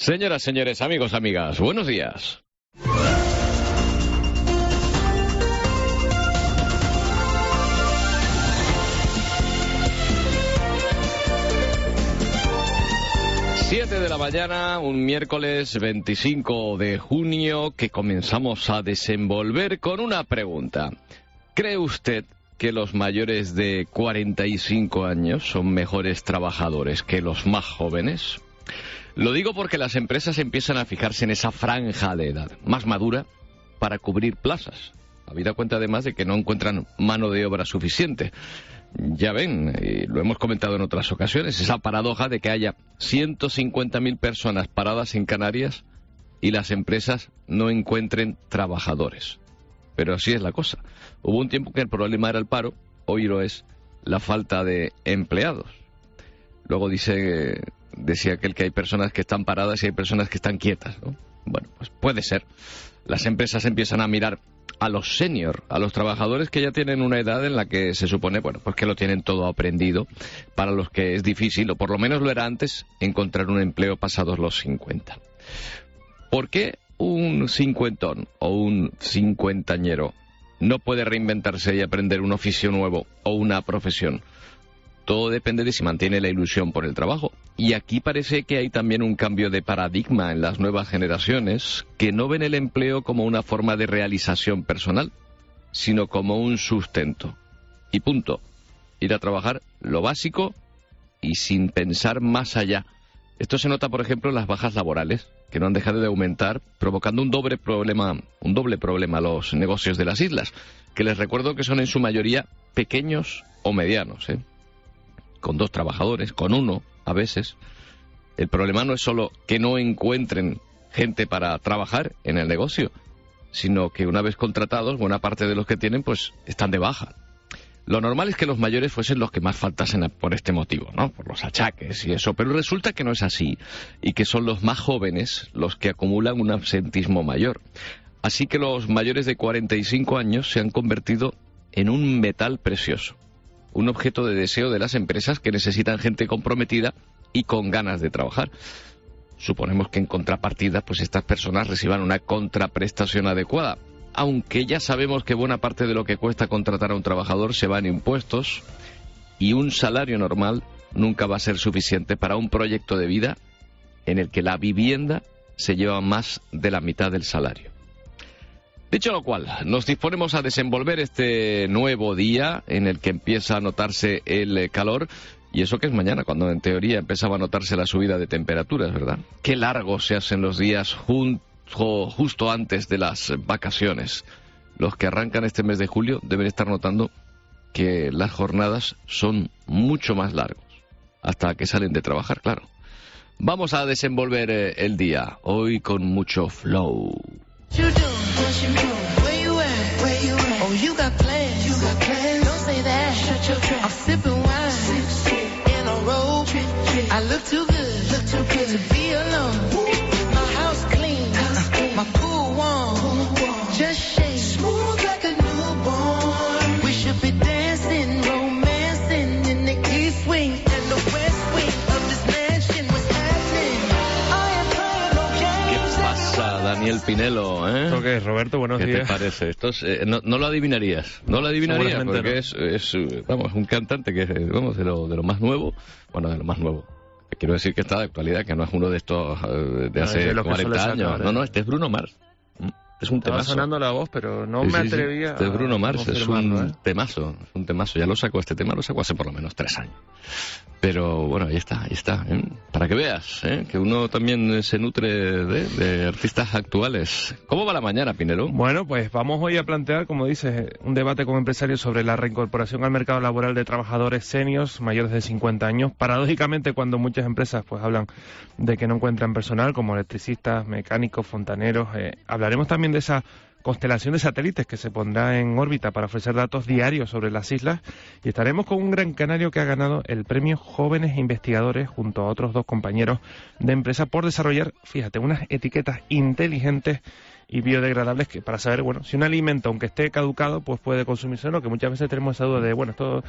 Señoras, señores, amigos, amigas, buenos días. Siete de la mañana, un miércoles 25 de junio, que comenzamos a desenvolver con una pregunta. ¿Cree usted que los mayores de 45 años son mejores trabajadores que los más jóvenes? Lo digo porque las empresas empiezan a fijarse en esa franja de edad más madura para cubrir plazas, habida cuenta además de que no encuentran mano de obra suficiente. Ya ven, y lo hemos comentado en otras ocasiones, esa paradoja de que haya 150.000 personas paradas en Canarias y las empresas no encuentren trabajadores. Pero así es la cosa. Hubo un tiempo que el problema era el paro, hoy lo es la falta de empleados. Luego decía aquel que hay personas que están paradas y hay personas que están quietas, ¿no? Bueno, pues puede ser. Las empresas empiezan a mirar a los senior, a los trabajadores que ya tienen una edad en la que se supone, bueno, pues que lo tienen todo aprendido, para los que es difícil, o por lo menos lo era antes, encontrar un empleo pasados los 50. ¿Por qué un cincuentón o un cincuentañero no puede reinventarse y aprender un oficio nuevo o una profesión? Todo depende de si mantiene la ilusión por el trabajo. Y aquí parece que hay también un cambio de paradigma en las nuevas generaciones que no ven el empleo como una forma de realización personal, sino como un sustento. Y punto. Ir a trabajar lo básico y sin pensar más allá. Esto se nota, por ejemplo, en las bajas laborales, que no han dejado de aumentar, provocando un doble problema a los negocios de las islas, que les recuerdo que son en su mayoría pequeños o medianos, con 2 trabajadores, con 1 a veces. El problema no es solo que no encuentren gente para trabajar en el negocio, sino que una vez contratados, buena parte de los que tienen, pues están de baja. Lo normal es que los mayores fuesen los que más faltasen por este motivo, ¿no? Por los achaques y eso, pero resulta que no es así, y que son los más jóvenes los que acumulan un absentismo mayor. Así que los mayores de 45 años se han convertido en un metal precioso, un objeto de deseo de las empresas que necesitan gente comprometida y con ganas de trabajar. Suponemos que en contrapartida, pues estas personas reciban una contraprestación adecuada, aunque ya sabemos que buena parte de lo que cuesta contratar a un trabajador se va en impuestos, y un salario normal nunca va a ser suficiente para un proyecto de vida en el que la vivienda se lleva más de la mitad del salario. Dicho lo cual, nos disponemos a desenvolver este nuevo día en el que empieza a notarse el calor, y eso que es mañana, cuando en teoría empezaba a notarse la subida de temperaturas, ¿verdad? Qué largos se hacen los días justo antes de las vacaciones. Los que arrancan este mes de julio deben estar notando que las jornadas son mucho más largos, hasta que salen de trabajar, claro. Vamos a desenvolver el día, hoy con mucho flow. Where you at? Oh, you got plans. Don't say that. Shut your trap. I'm sipping wine in a robe. I look too good to be alone. My house clean, my pool warm. Just shake smooth like a newborn. We should be dancing, romancing in the east wing and the west wing of this mansion. What's happening? I am playing no games. ¿Qué pasa, Daniel Pinelo, ¿Esto qué es, Roberto? Buenos días. ¿Qué te parece? Esto no lo adivinarías. No lo adivinarías porque no. es un cantante que es, de lo más nuevo. Bueno, de lo más nuevo. Quiero decir que está de actualidad, que no es uno de estos de hace 40 años. No, este es Bruno Mars. Es un temazo. Estaba sonando la voz, pero no me atrevía. Este es Bruno Mars, es un temazo. Ya lo sacó este tema, lo sacó hace por lo menos 3 años. Pero bueno, ahí está. Para que veas, que uno también se nutre de artistas actuales. ¿Cómo va la mañana, Pinelo? Bueno, pues vamos hoy a plantear, como dices, un debate con empresarios sobre la reincorporación al mercado laboral de trabajadores seniors mayores de 50 años. Paradójicamente, cuando muchas empresas pues hablan de que no encuentran personal, como electricistas, mecánicos, fontaneros, hablaremos también de esa constelación de satélites que se pondrá en órbita para ofrecer datos diarios sobre las islas, y estaremos con un gran canario que ha ganado el premio Jóvenes Investigadores junto a otros 2 compañeros de empresa por desarrollar, fíjate, unas etiquetas inteligentes y biodegradables que para saber, bueno, si un alimento, aunque esté caducado, pues puede consumirse o no, que muchas veces tenemos esa duda de, bueno, esto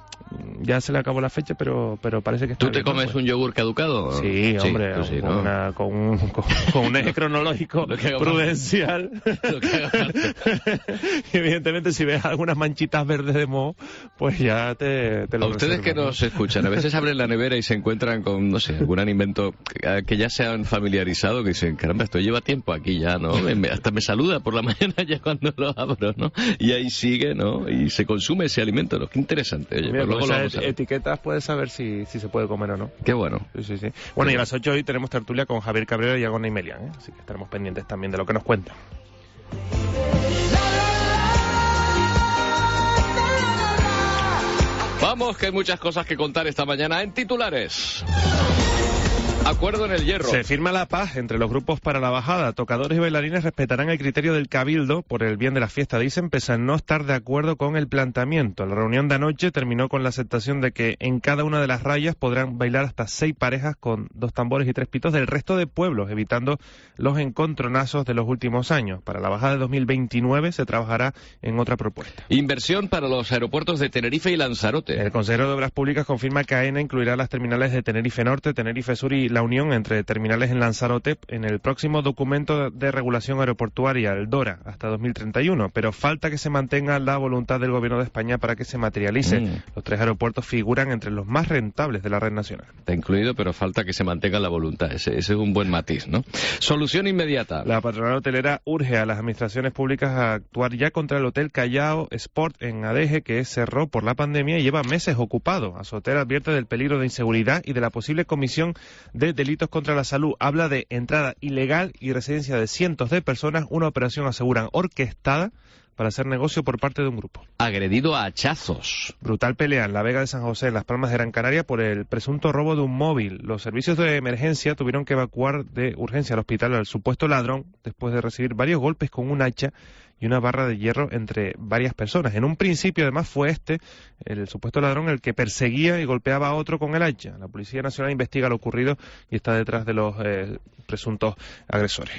ya se le acabó la fecha, pero parece que está ¿Tú te bien, ¿no? comes Pues, un yogur caducado? sí, hombre, tú sí, ¿no? con un eje cronológico Lo que haga prudencial. Lo que haga falta. Y evidentemente, si ves algunas manchitas verdes de moho, pues ya te lo A ustedes que reservas, ¿no? nos escuchan, a veces abren la nevera y se encuentran con, no sé, algún alimento que ya se han familiarizado, que dicen, caramba, esto lleva tiempo aquí ya, ¿no? Hasta me saluda por la mañana ya cuando lo abro, ¿no? Y ahí sigue, ¿no? Y se consume ese alimento, ¿no? Qué interesante. Oye, Mira, pues luego con lo esas vamos a ver. etiquetas puedes saber si se puede comer o no. Qué bueno. Sí. Bueno, y a las 8 hoy tenemos tertulia con Javier Cabrera y Agona y Melián, ¿eh? Así que estaremos pendientes también de lo que nos cuentan. Vamos, que hay muchas cosas que contar esta mañana en titulares. Acuerdo en el Hierro. Se firma la paz entre los grupos para la bajada. Tocadores y bailarines respetarán el criterio del Cabildo por el bien de la fiesta, dicen, pese a no estar de acuerdo con el planteamiento. La reunión de anoche terminó con la aceptación de que en cada una de las rayas podrán bailar hasta 6 parejas con 2 tambores y 3 pitos del resto de pueblos, evitando los encontronazos de los últimos años. Para la bajada de 2029 se trabajará en otra propuesta. Inversión para los aeropuertos de Tenerife y Lanzarote. El consejero de Obras Públicas confirma que AENA incluirá las terminales de Tenerife Norte, Tenerife Sur y la unión entre terminales en Lanzarote en el próximo documento de regulación aeroportuaria, el DORA, hasta 2031, pero falta que se mantenga la voluntad del Gobierno de España para que se materialice. Los 3 aeropuertos figuran entre los más rentables de la red nacional. Está incluido, pero falta que se mantenga la voluntad. Ese es un buen matiz, ¿no? Solución inmediata. La patronal hotelera urge a las administraciones públicas a actuar ya contra el Hotel Callao Sport en Adeje, que cerró por la pandemia y lleva meses ocupado. Azoter advierte del peligro de inseguridad y de la posible comisión de delitos contra la salud. Habla de entrada ilegal y residencia de cientos de personas, una operación, aseguran, orquestada para hacer negocio por parte de un grupo. Agredido a hachazos. Brutal pelea en la Vega de San José, en Las Palmas de Gran Canaria, por el presunto robo de un móvil. Los servicios de emergencia tuvieron que evacuar de urgencia al hospital al supuesto ladrón después de recibir varios golpes con un hacha y una barra de hierro entre varias personas. En un principio, además, fue el supuesto ladrón, el que perseguía y golpeaba a otro con el hacha. La Policía Nacional investiga lo ocurrido y está detrás de los presuntos agresores.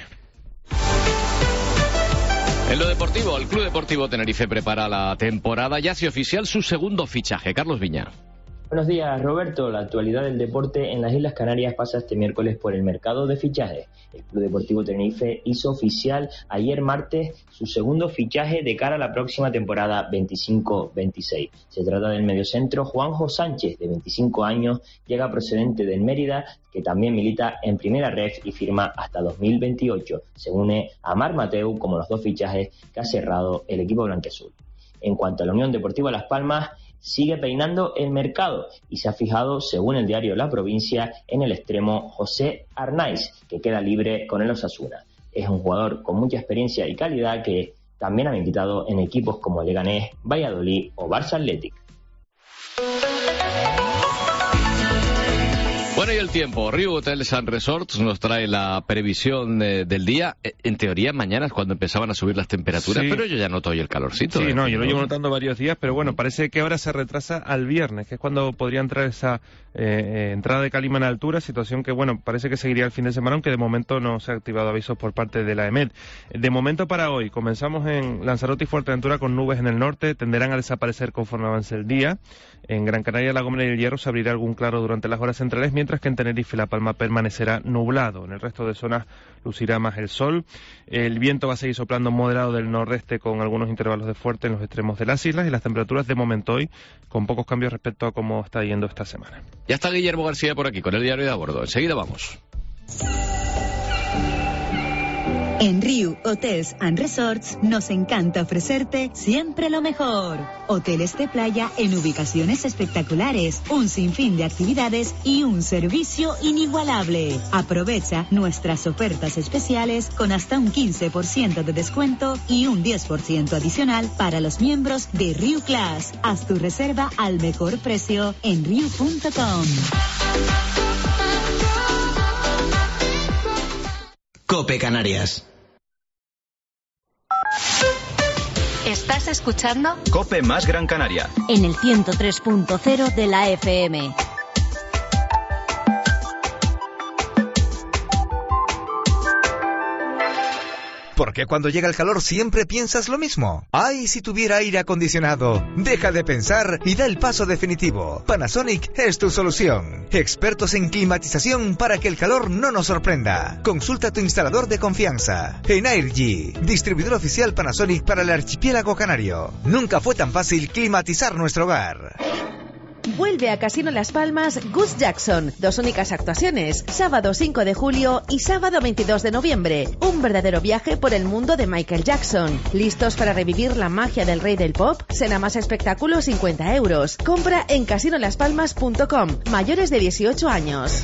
En lo deportivo, el Club Deportivo Tenerife prepara la temporada y hace oficial su segundo fichaje. Carlos Viña. Buenos días, Roberto. La actualidad del deporte en las Islas Canarias pasa este miércoles por el mercado de fichajes. El Club Deportivo Tenerife hizo oficial ayer martes su segundo fichaje de cara a la próxima temporada 25-26. Se trata del mediocentro Juanjo Sánchez, de 25 años, llega procedente del Mérida, que también milita en Primera Ref y firma hasta 2028. Se une a Marc Mateu como los 2 fichajes que ha cerrado el equipo blanquiazul. En cuanto a la Unión Deportiva Las Palmas, sigue peinando el mercado y se ha fijado, según el diario La Provincia, en el extremo José Arnaiz, que queda libre con el Osasuna. Es un jugador con mucha experiencia y calidad que también ha militado en equipos como Leganés, Valladolid o Barça Athletic. Bueno, y el tiempo. Riu Hotels and Resorts nos trae la previsión del día. En teoría, mañana es cuando empezaban a subir las temperaturas, Sí. Pero yo ya noto hoy el calorcito. Sí, no, yo lo llevo notando varios días, pero bueno, parece que ahora se retrasa al viernes, que es cuando podría entrar esa entrada de calima en altura, situación que, bueno, parece que seguiría el fin de semana, aunque de momento no se ha activado avisos por parte de la EMET. De momento para hoy, comenzamos en Lanzarote y Fuerteventura con nubes en el norte, tenderán a desaparecer conforme avance el día. En Gran Canaria, La Gomera y el Hierro se abrirá algún claro durante las horas centrales, mientras que en Tenerife y La Palma permanecerá nublado. En el resto de zonas lucirá más el sol. El viento va a seguir soplando moderado del nordeste con algunos intervalos de fuerte en los extremos de las islas, y las temperaturas de momento hoy con pocos cambios respecto a cómo está yendo esta semana. Ya está Guillermo García por aquí con el diario de a bordo. Enseguida vamos. En Riu Hotels and Resorts nos encanta ofrecerte siempre lo mejor. Hoteles de playa en ubicaciones espectaculares, un sinfín de actividades y un servicio inigualable. Aprovecha nuestras ofertas especiales con hasta un 15% de descuento y un 10% adicional para los miembros de Riu Class. Haz tu reserva al mejor precio en riu.com. COPE Canarias. ¿Estás escuchando? COPE más Gran Canaria. En el 103.0 de la FM. ¿Por qué cuando llega el calor siempre piensas lo mismo? ¡Ay, si tuviera aire acondicionado! Deja de pensar y da el paso definitivo. Panasonic es tu solución. Expertos en climatización para que el calor no nos sorprenda. Consulta a tu instalador de confianza. Energy, distribuidor oficial Panasonic para el archipiélago canario. Nunca fue tan fácil climatizar nuestro hogar. Vuelve a Casino Las Palmas Gus Jackson. 2 únicas actuaciones, sábado 5 de julio y sábado 22 de noviembre. Un verdadero viaje por el mundo de Michael Jackson. ¿Listos para revivir la magia del rey del pop? Cena más espectáculo, 50 euros. Compra en casinolaspalmas.com. Mayores de 18 años.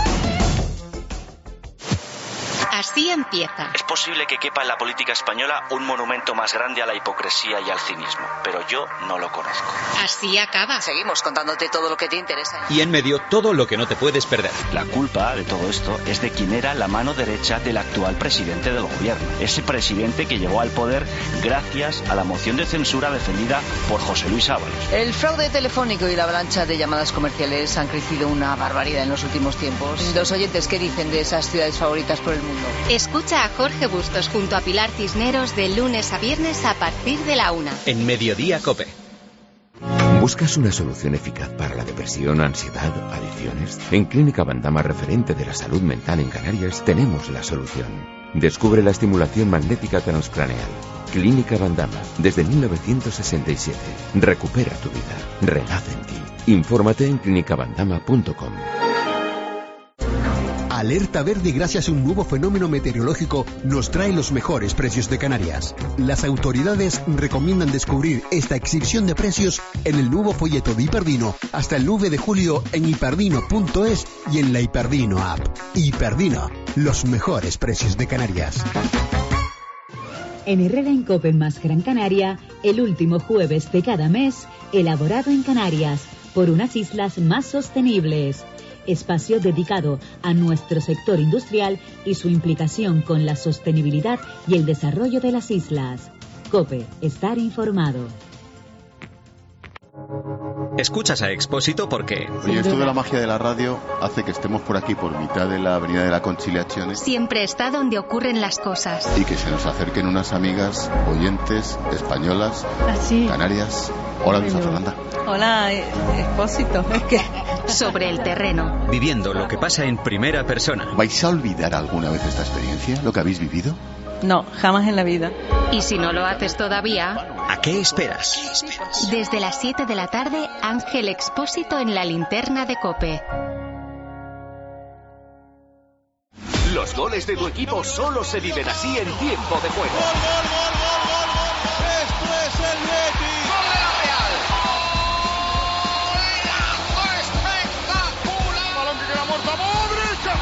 Así empieza. Es posible que quepa en la política española un monumento más grande a la hipocresía y al cinismo, pero yo no lo conozco. Así acaba. Seguimos contándote todo lo que te interesa. Y en medio, todo lo que no te puedes perder. La culpa de todo esto es de quien era la mano derecha del actual presidente del gobierno. Ese presidente que llegó al poder gracias a la moción de censura defendida por José Luis Ábalos. El fraude telefónico y la avalancha de llamadas comerciales han crecido una barbaridad en los últimos tiempos. Los oyentes, ¿qué dicen de esas ciudades favoritas por el mundo? Escucha a Jorge Bustos junto a Pilar Cisneros de lunes a viernes a partir de la 1. En Mediodía Cope. ¿Buscas una solución eficaz para la depresión, ansiedad, adicciones? En Clínica Bandama, referente de la salud mental en Canarias, tenemos la solución. Descubre la estimulación magnética transcraneal. Clínica Bandama, desde 1967. Recupera tu vida. Renace en ti. Infórmate en clinicabandama.com. Alerta verde gracias a un nuevo fenómeno meteorológico nos trae los mejores precios de Canarias. Las autoridades recomiendan descubrir esta exhibición de precios en el nuevo folleto de Hiperdino hasta el 9 de julio en hiperdino.es y en la Hiperdino app. Hiperdino, los mejores precios de Canarias. En Herrera en Cope más Gran Canaria, el último jueves de cada mes, elaborado en Canarias, por unas islas más sostenibles. Espacio dedicado a nuestro sector industrial y su implicación con la sostenibilidad y el desarrollo de las islas. COPE, estar informado. Escuchas a Expósito porque... Oye, esto de la magia de la radio hace que estemos por aquí, por mitad de la avenida de la Conciliazione. Siempre está donde ocurren las cosas. Y que se nos acerquen unas amigas oyentes españolas, canarias. Hola, Luisa Fernanda. Hola, Expósito. Es que... Sobre el terreno. Viviendo lo que pasa en primera persona. ¿Vais a olvidar alguna vez esta experiencia, lo que habéis vivido? No, jamás en la vida. Y si no lo haces todavía... ¿A qué esperas? Desde las 7 de la tarde, Ángel Expósito en la linterna de COPE. Los goles de tu equipo solo se viven así en tiempo de juego. Esto es el Betis. ¡Gol de la Real! ¡Espectacular! Balón que queda muerto a Modric.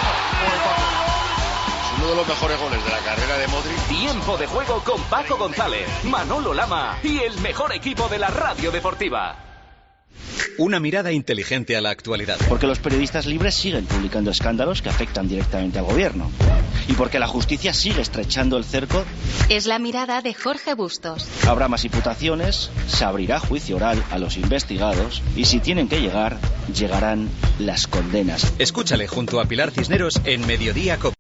Uno de los mejores goles de la carrera de Modric. Tiempo de juego con Paco González, Manolo Lama y el mejor equipo de la radio deportiva. Una mirada inteligente a la actualidad. Porque los periodistas libres siguen publicando escándalos que afectan directamente al gobierno. Y porque la justicia sigue estrechando el cerco. Es la mirada de Jorge Bustos. Habrá más imputaciones, se abrirá juicio oral a los investigados y si tienen que llegar, llegarán las condenas. Escúchale junto a Pilar Cisneros en Mediodía Cope.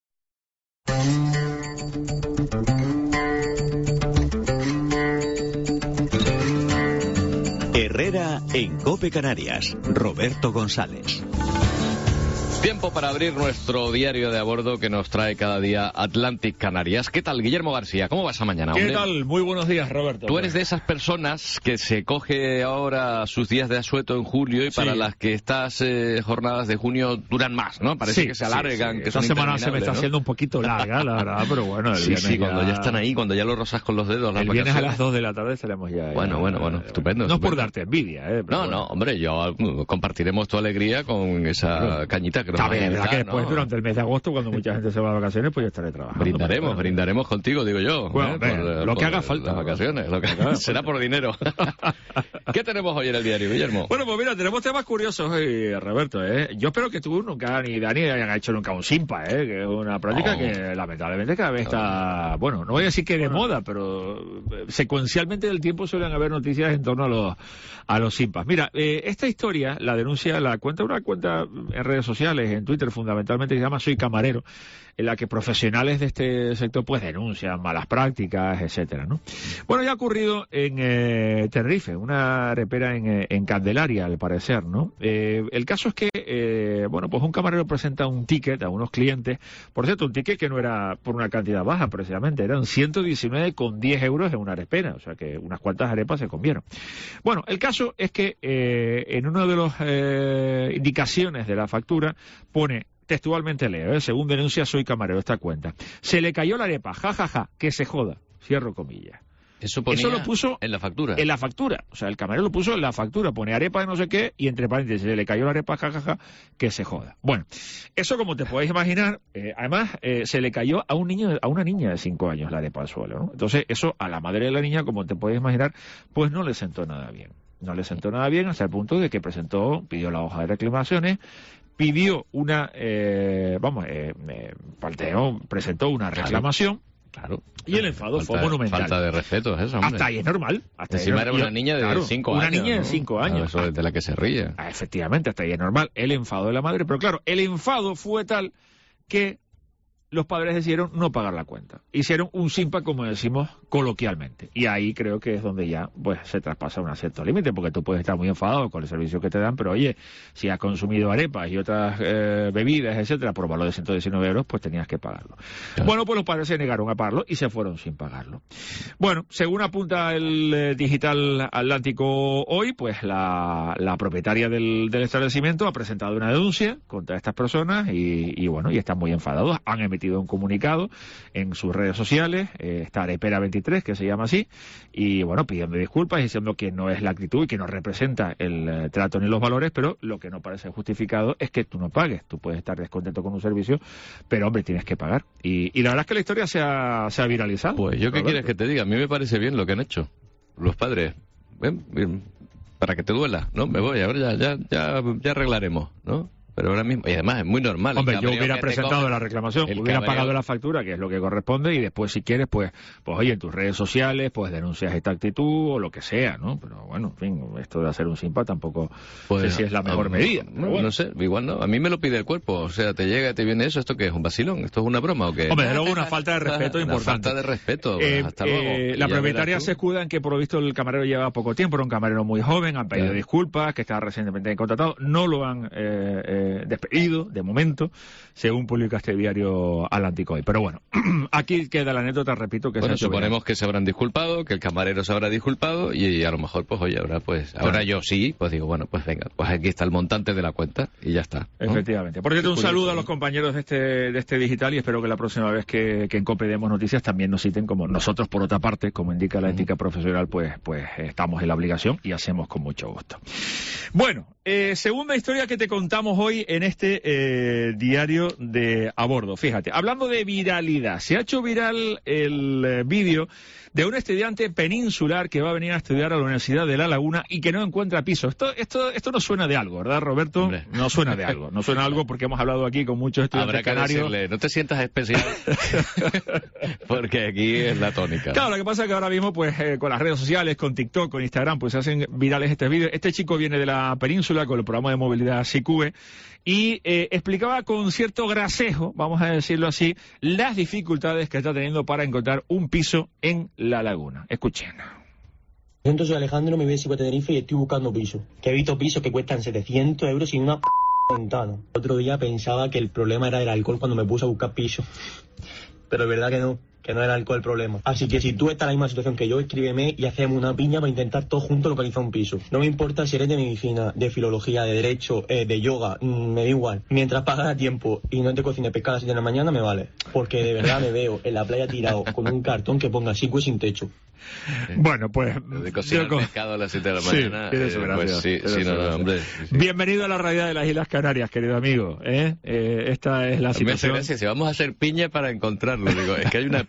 Herrera en Cope Canarias. Roberto González. Tiempo para abrir nuestro diario de a bordo que nos trae cada día Atlantic Canarias. ¿Qué tal, Guillermo García? ¿Cómo vas mañana, hombre? ¿Qué tal? Muy buenos días, Roberto. Tú eres de esas personas que se coge ahora sus días de asueto en julio y para las que estas jornadas de junio duran más, ¿no? Parece que se alargan, que esta son semana se me está haciendo un poquito larga, la verdad, pero bueno. El cuando ya están ahí, cuando ya lo rozas con los dedos. El viernes a las 2 de la tarde salimos ya. Bueno, estupendo. No es por darte envidia, No, hombre, yo compartiremos tu alegría con esa cañita que nos va a invitar, pues durante el mes de agosto, cuando mucha gente se va de vacaciones, pues yo estaré trabajando. Brindaremos contigo, digo yo. Bueno, lo que haga falta. Las vacaciones, será por dinero. ¿Qué tenemos hoy en el diario, Guillermo? Bueno, pues mira, tenemos temas curiosos hoy, Roberto, Yo espero que tú nunca, ni Dani, hayan hecho nunca un simpa, que es una práctica que lamentablemente cada vez está, bueno, no voy a decir que de moda, pero secuencialmente del tiempo suelen haber noticias en torno a los simpas. Mira, esta historia la denuncia, una cuenta en redes sociales, en Twitter fundamentalmente, que se llama Soy Camarero, en la que profesionales de este sector pues denuncian malas prácticas, etcétera, ¿no? Bueno, ya ha ocurrido en Tenerife, una arepera en Candelaria, al parecer, ¿no? El caso es que, bueno, pues un camarero presenta un ticket a unos clientes, por cierto, un ticket que no era por una cantidad baja precisamente, eran 119,10 euros en una arepera, o sea que unas cuantas arepas se comieron. Bueno, el caso es que en una de las indicaciones de la factura pone, textualmente leo, según denuncia Soy Camarero, esta cuenta: se le cayó la arepa, jajaja, que se joda, cierro comillas. Eso lo puso en la factura. En la factura, o sea, el camarero lo puso en la factura, pone arepa de no sé qué y entre paréntesis, se le cayó la arepa, jajaja, que se joda. Bueno, eso como te podéis imaginar, además se le cayó a una niña de 5 años la arepa al suelo, ¿no? Entonces eso a la madre de la niña, como te podéis imaginar, pues no le sentó nada bien. No le sentó nada bien hasta el punto de que pidió la hoja de reclamaciones, pidió presentó una reclamación. Claro. Y el enfado fue monumental. Falta de respeto es eso, hombre. Hasta ahí es normal. Encima era una niña de 5 años. Una niña de 5 años. Eso es de la que se ríe. Efectivamente, hasta ahí es normal. El enfado de la madre. Pero claro, el enfado fue tal que los padres decidieron no pagar la cuenta. Hicieron un simpa, como decimos coloquialmente. Y ahí creo que es donde ya pues se traspasa un cierto límite, porque tú puedes estar muy enfadado con el servicio que te dan, pero oye, si has consumido arepas y otras bebidas, etcétera, por valor de 119 euros, pues tenías que pagarlo. Claro. Bueno, pues los padres se negaron a pagarlo y se fueron sin pagarlo. Bueno, según apunta el Digital Atlántico hoy, pues la propietaria del establecimiento ha presentado una denuncia contra estas personas y bueno, y están muy enfadados. Han emitido un comunicado en sus redes sociales, esta arepera 23, que se llama así, y bueno, pidiendo disculpas, diciendo que no es la actitud y que no representa el trato ni los valores, pero lo que no parece justificado es que tú no pagues. Tú puedes estar descontento con un servicio, pero hombre, tienes que pagar. Y la verdad es que la historia se ha viralizado. Pues yo qué quieres que te diga, a mí me parece bien lo que han hecho los padres. Bien, para que te duela, ¿no? Me voy, ahora ya arreglaremos, ¿no? Pero ahora mismo, y además es muy normal. Hombre, yo hubiera presentado la reclamación, hubiera pagado la factura, que es lo que corresponde, y después, si quieres, pues oye, en tus redes sociales, pues denuncias esta actitud o lo que sea, ¿no? Pero bueno, en fin, esto de hacer un simpa tampoco sé si es la mejor medida. No sé, igual no. A mí me lo pide el cuerpo, o sea, te llega y te viene eso, ¿esto qué es? ¿Un vacilón? ¿Esto es una broma o qué? Hombre, de luego una falta de respeto importante. Falta de respeto, hasta luego. La propietaria se escuda en que por lo visto el camarero lleva poco tiempo, era un camarero muy joven, han pedido disculpas, que estaba recientemente contratado, no lo han despedido de momento, según publica este diario Atlántico hoy. Pero bueno, aquí queda la anécdota, repito, que bueno, suponemos que se habrán disculpado, que el camarero se habrá disculpado y a lo mejor, pues oye, ahora yo sí, pues digo, bueno, pues venga, pues aquí está el montante de la cuenta y ya está, ¿no? Efectivamente. Por cierto, un saludo a los compañeros de este digital y espero que la próxima vez que en COPE demos noticias también nos citen, como nosotros, por otra parte, como indica la ética profesional, pues estamos en la obligación y hacemos con mucho gusto. Bueno, segunda historia que te contamos hoy en este diario de a bordo. Fíjate, hablando de viralidad, se ha hecho viral el vídeo de un estudiante peninsular que va a venir a estudiar a la Universidad de La Laguna y que no encuentra piso. Esto no suena de algo, ¿verdad, Roberto? Hombre. No suena de algo. No suena de algo porque hemos hablado aquí con muchos estudiantes canarios. Decirle, no te sientas especial, porque aquí es la tónica. Claro, lo que pasa es que ahora mismo, pues, con las redes sociales, con TikTok, con Instagram, pues se hacen virales estos vídeos. Este chico viene de la península con el programa de movilidad SICUBE y explicaba con cierto gracejo, vamos a decirlo así, las dificultades que está teniendo para encontrar un piso en La Laguna. Escuchen. Yo soy Alejandro, me voy de Tenerife y estoy buscando piso. Que he visto pisos que cuestan 700 euros y una ventana. Otro día pensaba que el problema era el alcohol cuando me puse a buscar piso. Pero es verdad que no era el alcohol el problema. Así que si tú estás en la misma situación que yo, escríbeme y hacemos una piña para intentar todos juntos localizar un piso. No me importa si eres de medicina, de filología, de derecho, de yoga, me da igual. Mientras pagas a tiempo y no te cocines pescado a las 7 de la mañana, me vale. Porque de verdad me veo en la playa tirado con un cartón que ponga SICUBE sin techo. Bueno, pues de cocinar pescado a las 7 de la mañana, hombre. Bienvenido a la realidad de las Islas Canarias, querido amigo, Esta es la situación. Si vamos a hacer piña para encontrarlo, digo, es que hay una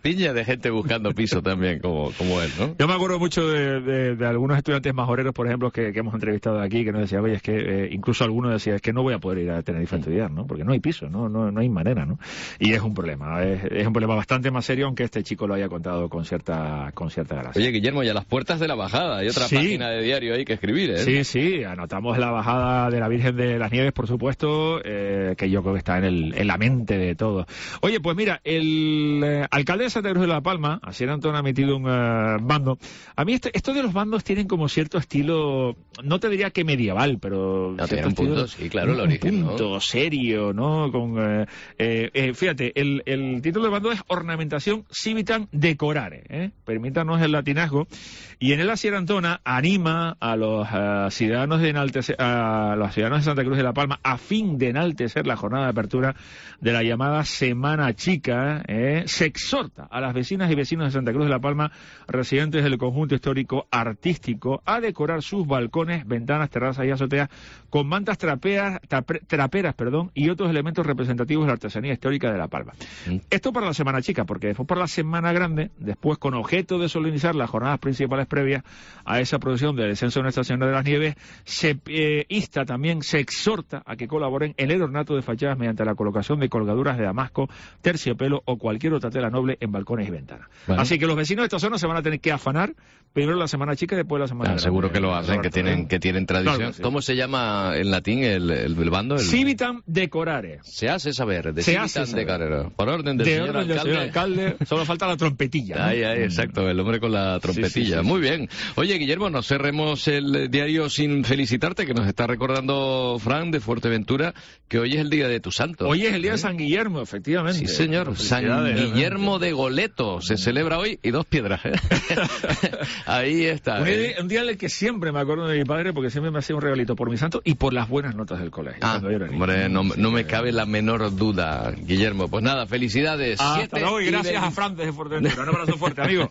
rapiña de gente buscando piso también, como él, ¿no? Yo me acuerdo mucho de algunos estudiantes majoreros, por ejemplo, que hemos entrevistado aquí, que nos decían, oye, es que incluso algunos decían, es que no voy a poder ir a Tenerife a estudiar, ¿no? Porque no hay piso, no hay manera, ¿no? Y es un problema, es un problema bastante más serio, aunque este chico lo haya contado con cierta gracia. Oye, Guillermo, y a las puertas de la bajada, hay otra página de diario ahí que escribir, ¿eh? Sí, anotamos la bajada de la Virgen de las Nieves, por supuesto, que yo creo que está en la mente de todos. Oye, pues mira, el alcalde de Santa Cruz de la Palma, Asier Antón, ha emitido un bando. A mí esto de los bandos tienen como cierto estilo, no te diría que medieval, pero no, tiene un punto, sí, claro, el origen, un punto serio, ¿no? Fíjate, el título del bando es Ornamentación Civitam Decorare, permítanos el latinazgo, y en él Asier Antón anima a los ciudadanos de Santa Cruz de la Palma a fin de enaltecer la jornada de apertura de la llamada Semana Chica. Se exhorta a las vecinas y vecinos de Santa Cruz de la Palma, residentes del conjunto histórico artístico, a decorar sus balcones, ventanas, terrazas y azoteas con mantas traperas, y otros elementos representativos de la artesanía histórica de La Palma. Esto para la Semana Chica, porque después para la Semana Grande, después con objeto de solemnizar las jornadas principales previas a esa procesión del descenso de Nuestra Señora de las Nieves, se exhorta a que colaboren en el ornato de fachadas mediante la colocación de colgaduras de damasco, terciopelo o cualquier otra tela noble en balcones y ventanas. Bueno. Así que los vecinos de esta zona se van a tener que afanar primero la Semana Chica y después la Semana Grande. Seguro que lo hacen, que tienen tradición. Claro que sí. ¿Cómo se llama en latín el bando? Civitam Decorare. Se hace saber, Civitam Decorare. Por orden del señor alcalde. Solo falta la trompetilla, ¿no? Ahí, exacto, el hombre con la trompetilla. Sí. Muy bien. Oye, Guillermo, no cerremos el diario sin felicitarte, que nos está recordando Fran de Fuerteventura, que hoy es el día de tu santo. Hoy es el día de San Guillermo, efectivamente. Sí, señor. San Guillermo de Goleto se celebra hoy, y 2 piedras. Ahí está. Un día en el que siempre me acuerdo de mi padre, porque siempre me hacía un regalito por mi santo y por las buenas notas del colegio. Hombre, no me cabe la menor duda, Guillermo. Pues nada, felicidades. Hasta luego y gracias a Fran desde Fuerteventura. Un abrazo fuerte, amigo.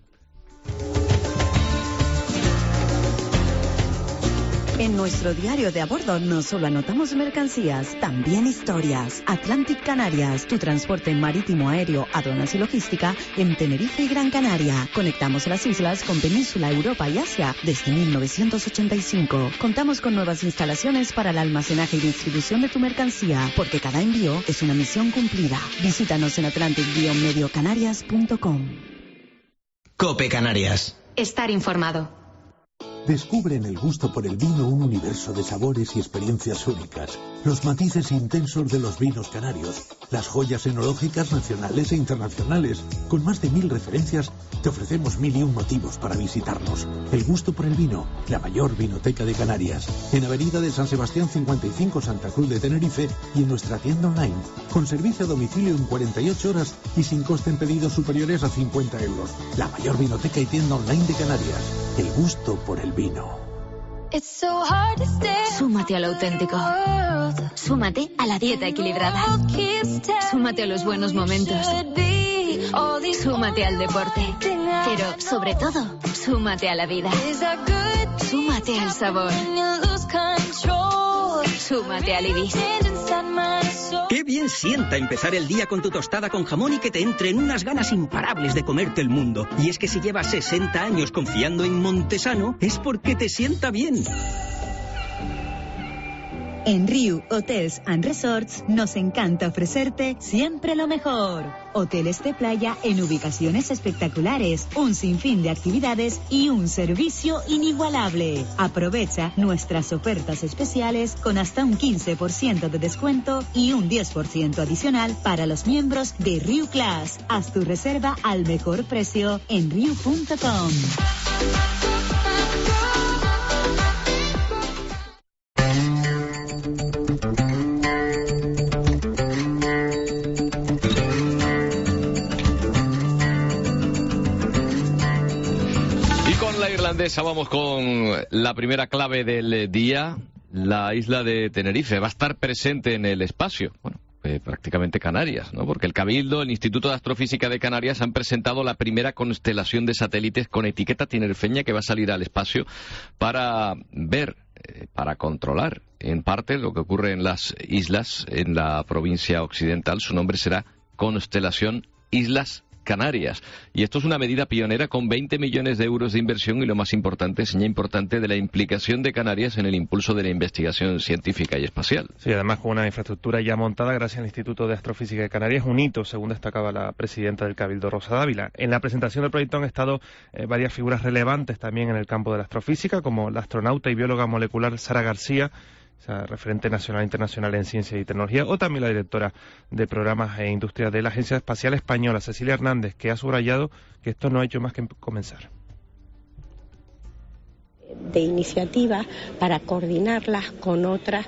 En nuestro diario de a bordo no solo anotamos mercancías, también historias. Atlantic Canarias, tu transporte marítimo, aéreo, aduanas y logística en Tenerife y Gran Canaria. Conectamos las islas con Península, Europa y Asia desde 1985. Contamos con nuevas instalaciones para el almacenaje y distribución de tu mercancía, porque cada envío es una misión cumplida. Visítanos en atlantic-mediocanarias.com. COPE Canarias. Estar informado. Descubre en el gusto por el vino un universo de sabores y experiencias únicas. Los matices intensos de los vinos canarios, las joyas enológicas nacionales e internacionales. Con más de 1000 referencias, te ofrecemos 1001 motivos para visitarnos. El gusto por el vino, la mayor vinoteca de Canarias. En Avenida de San Sebastián 55, Santa Cruz de Tenerife, y en nuestra tienda online. Con servicio a domicilio en 48 horas y sin coste en pedidos superiores a 50 euros. La mayor vinoteca y tienda online de Canarias. El gusto por el vino. Súmate a lo auténtico. Súmate a la dieta equilibrada. Súmate a los buenos momentos. Súmate al deporte. Pero, sobre todo, súmate a la vida. Súmate al sabor. Súmate al Ibis. ¡Qué bien sienta empezar el día con tu tostada con jamón y que te entren unas ganas imparables de comerte el mundo! Y es que si llevas 60 años confiando en Montesano, es porque te sienta bien. En Riu Hotels and Resorts nos encanta ofrecerte siempre lo mejor. Hoteles de playa en ubicaciones espectaculares, un sinfín de actividades y un servicio inigualable. Aprovecha nuestras ofertas especiales con hasta un 15% de descuento y un 10% adicional para los miembros de Riu Class. Haz tu reserva al mejor precio en riu.com. Vamos con la primera clave del día. La isla de Tenerife va a estar presente en el espacio. Bueno, prácticamente Canarias, ¿no? Porque el Cabildo, el Instituto de Astrofísica de Canarias han presentado la primera constelación de satélites con etiqueta tinerfeña que va a salir al espacio para ver, para controlar en parte lo que ocurre en las islas en la provincia occidental. Su nombre será Constelación Islas Canarias. Y esto es una medida pionera con 20 millones de euros de inversión y, lo más importante, seña importante de la implicación de Canarias en el impulso de la investigación científica y espacial. Sí, además con una infraestructura ya montada gracias al Instituto de Astrofísica de Canarias, un hito, según destacaba la presidenta del Cabildo, Rosa Dávila. En la presentación del proyecto han estado varias figuras relevantes también en el campo de la astrofísica, como la astronauta y bióloga molecular Sara García, referente nacional e internacional en ciencia y tecnología, o también la directora de programas e industria de la Agencia Espacial Española, Cecilia Hernández, que ha subrayado que esto no ha hecho más que comenzar. De iniciativas para coordinarlas con otras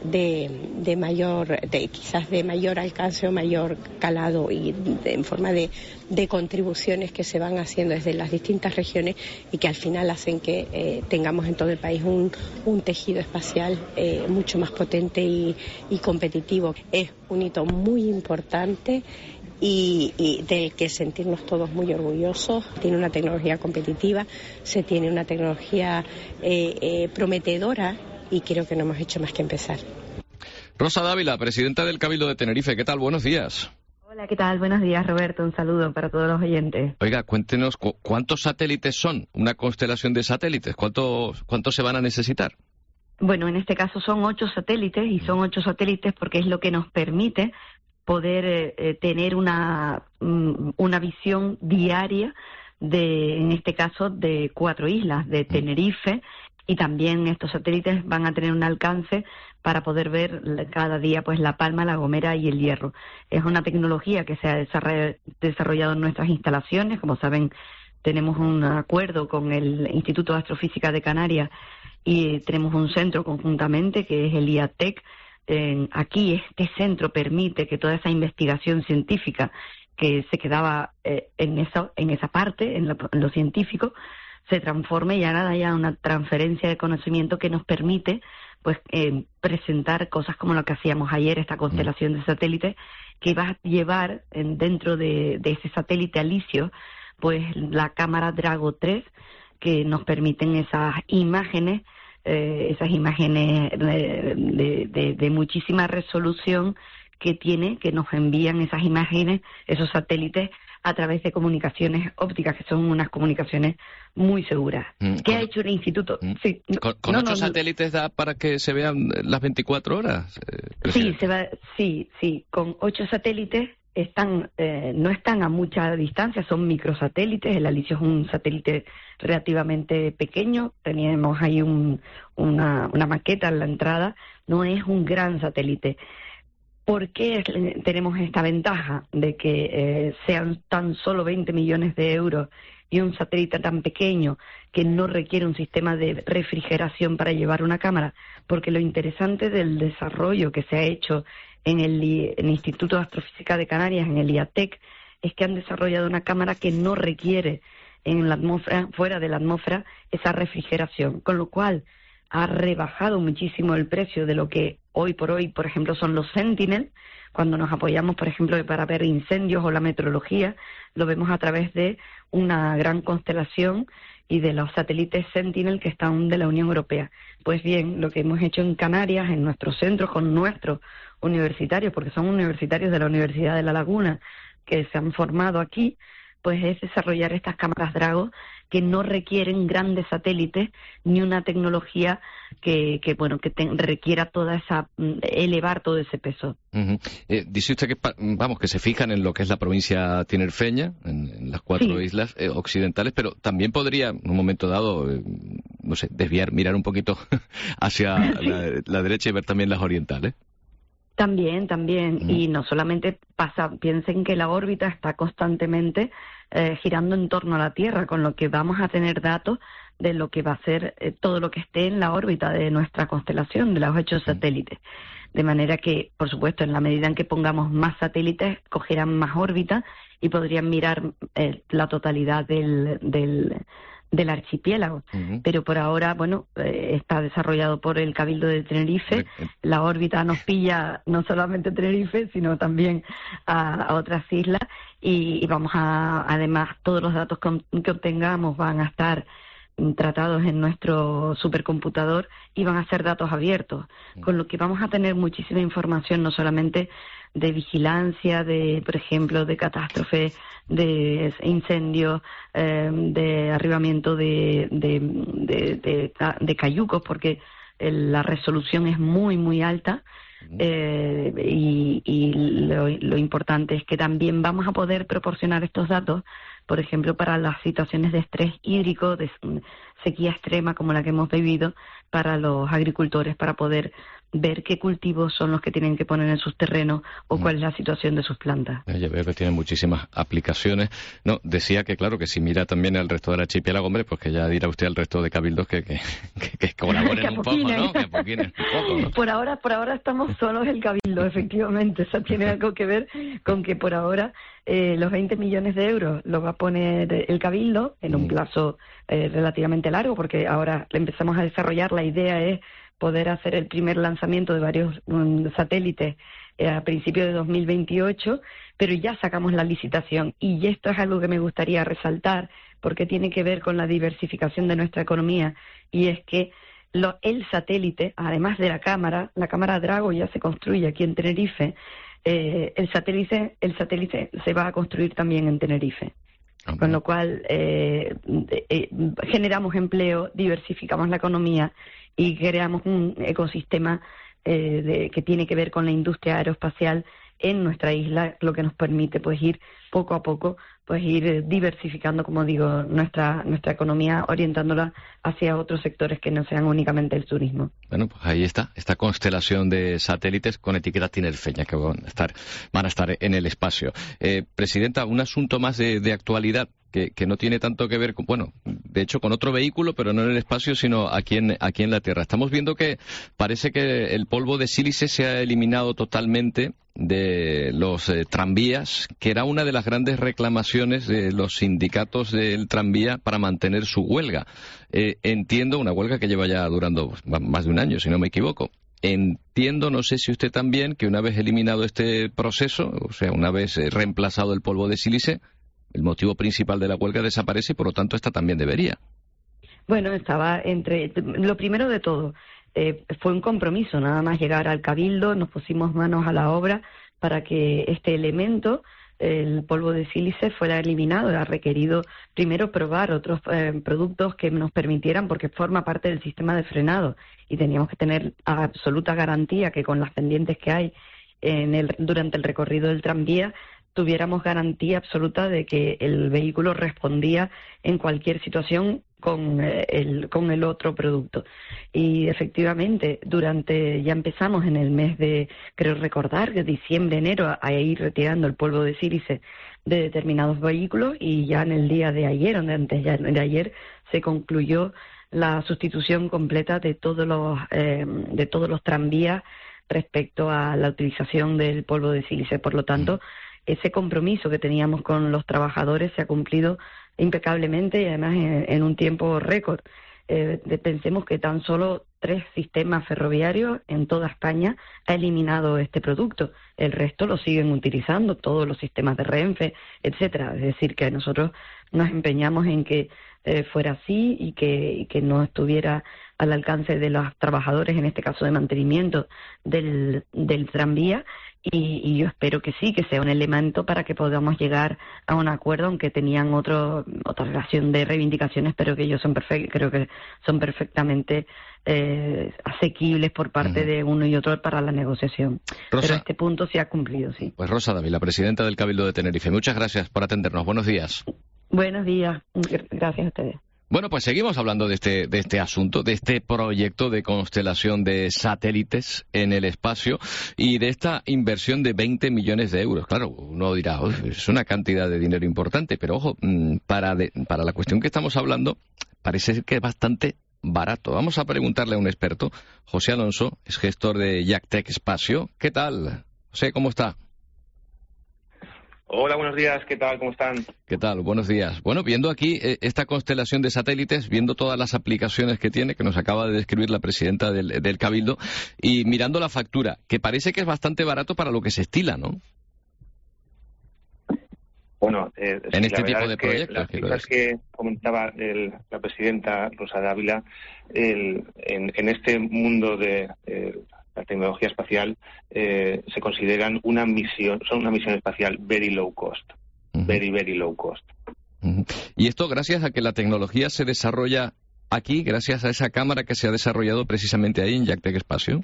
quizás de mayor alcance o mayor calado, y en forma de contribuciones que se van haciendo desde las distintas regiones y que al final hacen que tengamos en todo el país un tejido espacial mucho más potente y competitivo. Es un hito muy importante y del que sentirnos todos muy orgullosos. Tiene una tecnología competitiva, se tiene una tecnología prometedora, y creo que no hemos hecho más que empezar. Rosa Dávila, presidenta del Cabildo de Tenerife, ¿qué tal? Buenos días. Hola, ¿qué tal? Buenos días, Roberto. Un saludo para todos los oyentes. Oiga, cuéntenos, ¿cuántos satélites son? Una constelación de satélites. ¿Cuántos se van a necesitar? Bueno, en este caso son 8 satélites, y son 8 satélites porque es lo que nos permite poder tener una visión diaria en este caso, de 4 islas, de Tenerife, y también estos satélites van a tener un alcance para poder ver cada día pues La Palma, La Gomera y El Hierro. Es una tecnología que se ha desarrollado en nuestras instalaciones. Como saben, tenemos un acuerdo con el Instituto de Astrofísica de Canarias y tenemos un centro conjuntamente que es el IATEC. Aquí este centro permite que toda esa investigación científica que se quedaba en esa parte, en lo científico, se transforme y ahora haya una transferencia de conocimiento que nos permite pues presentar cosas como lo que hacíamos ayer, esta constelación de satélites, que va a llevar dentro de ese satélite Alicio pues la cámara Drago 3, que nos permiten esas imágenes de muchísima resolución que nos envían esas imágenes, esos satélites, a través de comunicaciones ópticas, que son unas comunicaciones muy seguras. ¿Qué ha hecho el instituto? Sí. ¿Con 8 satélites da para que se vean las 24 horas? Sí, con 8 satélites no están a mucha distancia, son microsatélites. El Alicio es un satélite relativamente pequeño, teníamos ahí una maqueta en la entrada, no es un gran satélite. ¿Por qué tenemos esta ventaja de que sean tan solo 20 millones de euros y un satélite tan pequeño que no requiere un sistema de refrigeración para llevar una cámara? Porque lo interesante del desarrollo que se ha hecho en el Instituto de Astrofísica de Canarias, en el IATEC, es que han desarrollado una cámara que no requiere en la atmósfera, fuera de la atmósfera, esa refrigeración, con lo cual ha rebajado muchísimo el precio de lo que hoy por hoy, por ejemplo, son los Sentinel. Cuando nos apoyamos, por ejemplo, para ver incendios o la meteorología, lo vemos a través de una gran constelación y de los satélites Sentinel que están de la Unión Europea. Pues bien, lo que hemos hecho en Canarias, en nuestros centros, con nuestros universitarios, porque son universitarios de la Universidad de La Laguna, que se han formado aquí, pues es desarrollar estas cámaras Drago que no requieren grandes satélites ni una tecnología que requiera elevar todo ese peso. Dice usted que se fijan en lo que es la provincia tinerfeña, en las 4 islas occidentales, pero también podría, en un momento dado, mirar un poquito hacia la derecha y ver también las orientales. También, y no solamente piensen que la órbita está constantemente girando en torno a la Tierra, con lo que vamos a tener datos de lo que va a ser todo lo que esté en la órbita de nuestra constelación, de los 8 satélites. De manera que, por supuesto, en la medida en que pongamos más satélites, cogerán más órbita y podrían mirar la totalidad del archipiélago. Pero por ahora, está desarrollado por el Cabildo de Tenerife. La órbita nos pilla no solamente Tenerife, sino también a otras islas, y vamos además, todos los datos que obtengamos van a estar tratados en nuestro supercomputador y van a ser datos abiertos, con lo que vamos a tener muchísima información, no solamente de vigilancia, de, por ejemplo, de catástrofes, de incendios, de arribamiento de cayucos, porque la resolución es muy, muy alta. Y lo importante es que también vamos a poder proporcionar estos datos, por ejemplo, para las situaciones de estrés hídrico, de sequía extrema como la que hemos vivido, para los agricultores, para poder ver qué cultivos son los que tienen que poner en sus terrenos o cuál es la situación de sus plantas. Ya veo que tiene muchísimas aplicaciones. No, decía que claro, que si mira también al resto del archipiélago, hombre, pues que ya dirá usted al resto de cabildos que colaboren un poco, ¿no? Que apoquinen un poco, ¿no? Por ahora estamos solos el cabildo, efectivamente. Eso tiene algo que ver con que por ahora los 20 millones de euros los va a poner el cabildo en un plazo relativamente largo, porque ahora empezamos a desarrollar. La idea es poder hacer el primer lanzamiento de varios satélites a principios de 2028, pero ya sacamos la licitación. Y esto es algo que me gustaría resaltar, porque tiene que ver con la diversificación de nuestra economía, y es que el satélite, además de la cámara Drago ya se construye aquí en Tenerife, el satélite se va a construir también en Tenerife. Con lo cual generamos empleo, diversificamos la economía y creamos un ecosistema que tiene que ver con la industria aeroespacial en nuestra isla, lo que nos permite pues ir poco a poco, pues ir diversificando, como digo, nuestra economía, orientándola hacia otros sectores que no sean únicamente el turismo. Bueno, pues ahí está, esta constelación de satélites con etiqueta tinerfeña que van a estar en el espacio. Presidenta, un asunto más de actualidad que no tiene tanto que ver con, bueno, de hecho con otro vehículo, pero no en el espacio, sino aquí en la Tierra. Estamos viendo que parece que el polvo de sílice se ha eliminado totalmente de los tranvías, que era una de las grandes reclamaciones de los sindicatos del tranvía para mantener su huelga. Entiendo, una huelga que lleva ya durando más de un año, si no me equivoco. Entiendo, no sé si usted también, que una vez eliminado este proceso, o sea, una vez reemplazado el polvo de sílice, el motivo principal de la huelga desaparece y por lo tanto esta también debería. Bueno, estaba lo primero de todo, fue un compromiso, nada más llegar al cabildo, nos pusimos manos a la obra para que este elemento, el polvo de sílice, fuera eliminado. Era requerido primero probar otros productos que nos permitieran, porque forma parte del sistema de frenado y teníamos que tener absoluta garantía que con las pendientes que hay durante el recorrido del tranvía tuviéramos garantía absoluta de que el vehículo respondía en cualquier situación con el otro producto. Y efectivamente, ya empezamos en el mes de, creo recordar, de diciembre, enero, a ir retirando el polvo de sílice de determinados vehículos, y ya en el día de ayer, antes de ayer, se concluyó la sustitución completa de todos los tranvías respecto a la utilización del polvo de sílice. Por lo tanto, ese compromiso que teníamos con los trabajadores se ha cumplido impecablemente y además en un tiempo récord. Pensemos que tan solo 3 sistemas ferroviarios en toda España ha eliminado este producto. El resto lo siguen utilizando, todos los sistemas de Renfe, etcétera. Es decir, que nosotros nos empeñamos en que fuera así y que no estuviera al alcance de los trabajadores, en este caso de mantenimiento del tranvía. Y yo espero que sí, que sea un elemento para que podamos llegar a un acuerdo, aunque tenían otra relación de reivindicaciones, pero que ellos creo que son perfectamente asequibles por parte de uno y otro para la negociación. Rosa, pero este punto se ha cumplido, sí. Pues Rosa David, la presidenta del Cabildo de Tenerife, muchas gracias por atendernos. Buenos días. Buenos días. Gracias a ustedes. Bueno, pues seguimos hablando de este asunto, de este proyecto de constelación de satélites en el espacio y de esta inversión de 20 millones de euros. Claro, uno dirá, es una cantidad de dinero importante, pero ojo, para la cuestión que estamos hablando, parece que es bastante barato. Vamos a preguntarle a un experto. José Alonso es gestor de Jactec Espacio. ¿Qué tal? José, ¿cómo está? Hola, buenos días, ¿qué tal? ¿Cómo están? ¿Qué tal? Buenos días. Bueno, viendo aquí esta constelación de satélites, viendo todas las aplicaciones que tiene, que nos acaba de describir la presidenta del Cabildo, y mirando la factura, que parece que es bastante barato para lo que se estila, ¿no? Bueno, en este tipo de proyectos. Las cifras que comentaba la presidenta Rosa Dávila, en este mundo de la tecnología espacial se consideran son una misión espacial very low cost, very low cost. Y esto gracias a que la tecnología se desarrolla aquí, gracias a esa cámara que se ha desarrollado precisamente ahí en JACTEC Espacio.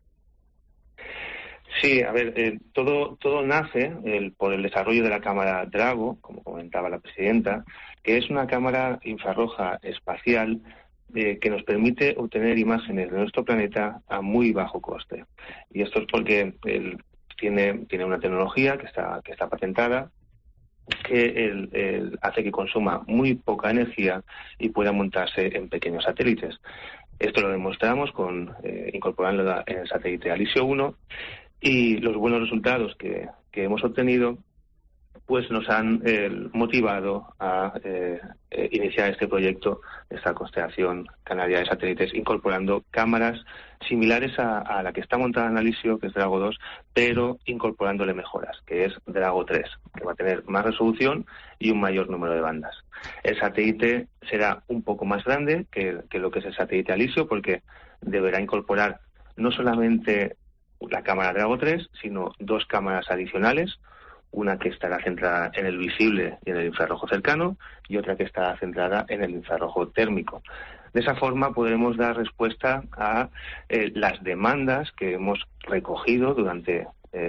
Sí, a ver, todo nace por el desarrollo de la cámara Drago, como comentaba la presidenta, que es una cámara infrarroja espacial que nos permite obtener imágenes de nuestro planeta a muy bajo coste. Y esto es porque tiene una tecnología que está patentada, que hace que consuma muy poca energía y pueda montarse en pequeños satélites. Esto lo demostramos incorporándola en el satélite Alisio 1. Y los buenos resultados que hemos obtenido pues nos han motivado a iniciar este proyecto, esta constelación canaria de satélites, incorporando cámaras similares a la que está montada en Alisio, que es Drago 2, pero incorporándole mejoras, que es Drago 3, que va a tener más resolución y un mayor número de bandas. El satélite será un poco más grande que lo que es el satélite Alisio, porque deberá incorporar no solamente la cámara Drago 3, sino 2 cámaras adicionales, una que estará centrada en el visible y en el infrarrojo cercano y otra que estará centrada en el infrarrojo térmico. De esa forma podremos dar respuesta a las demandas que hemos recogido durante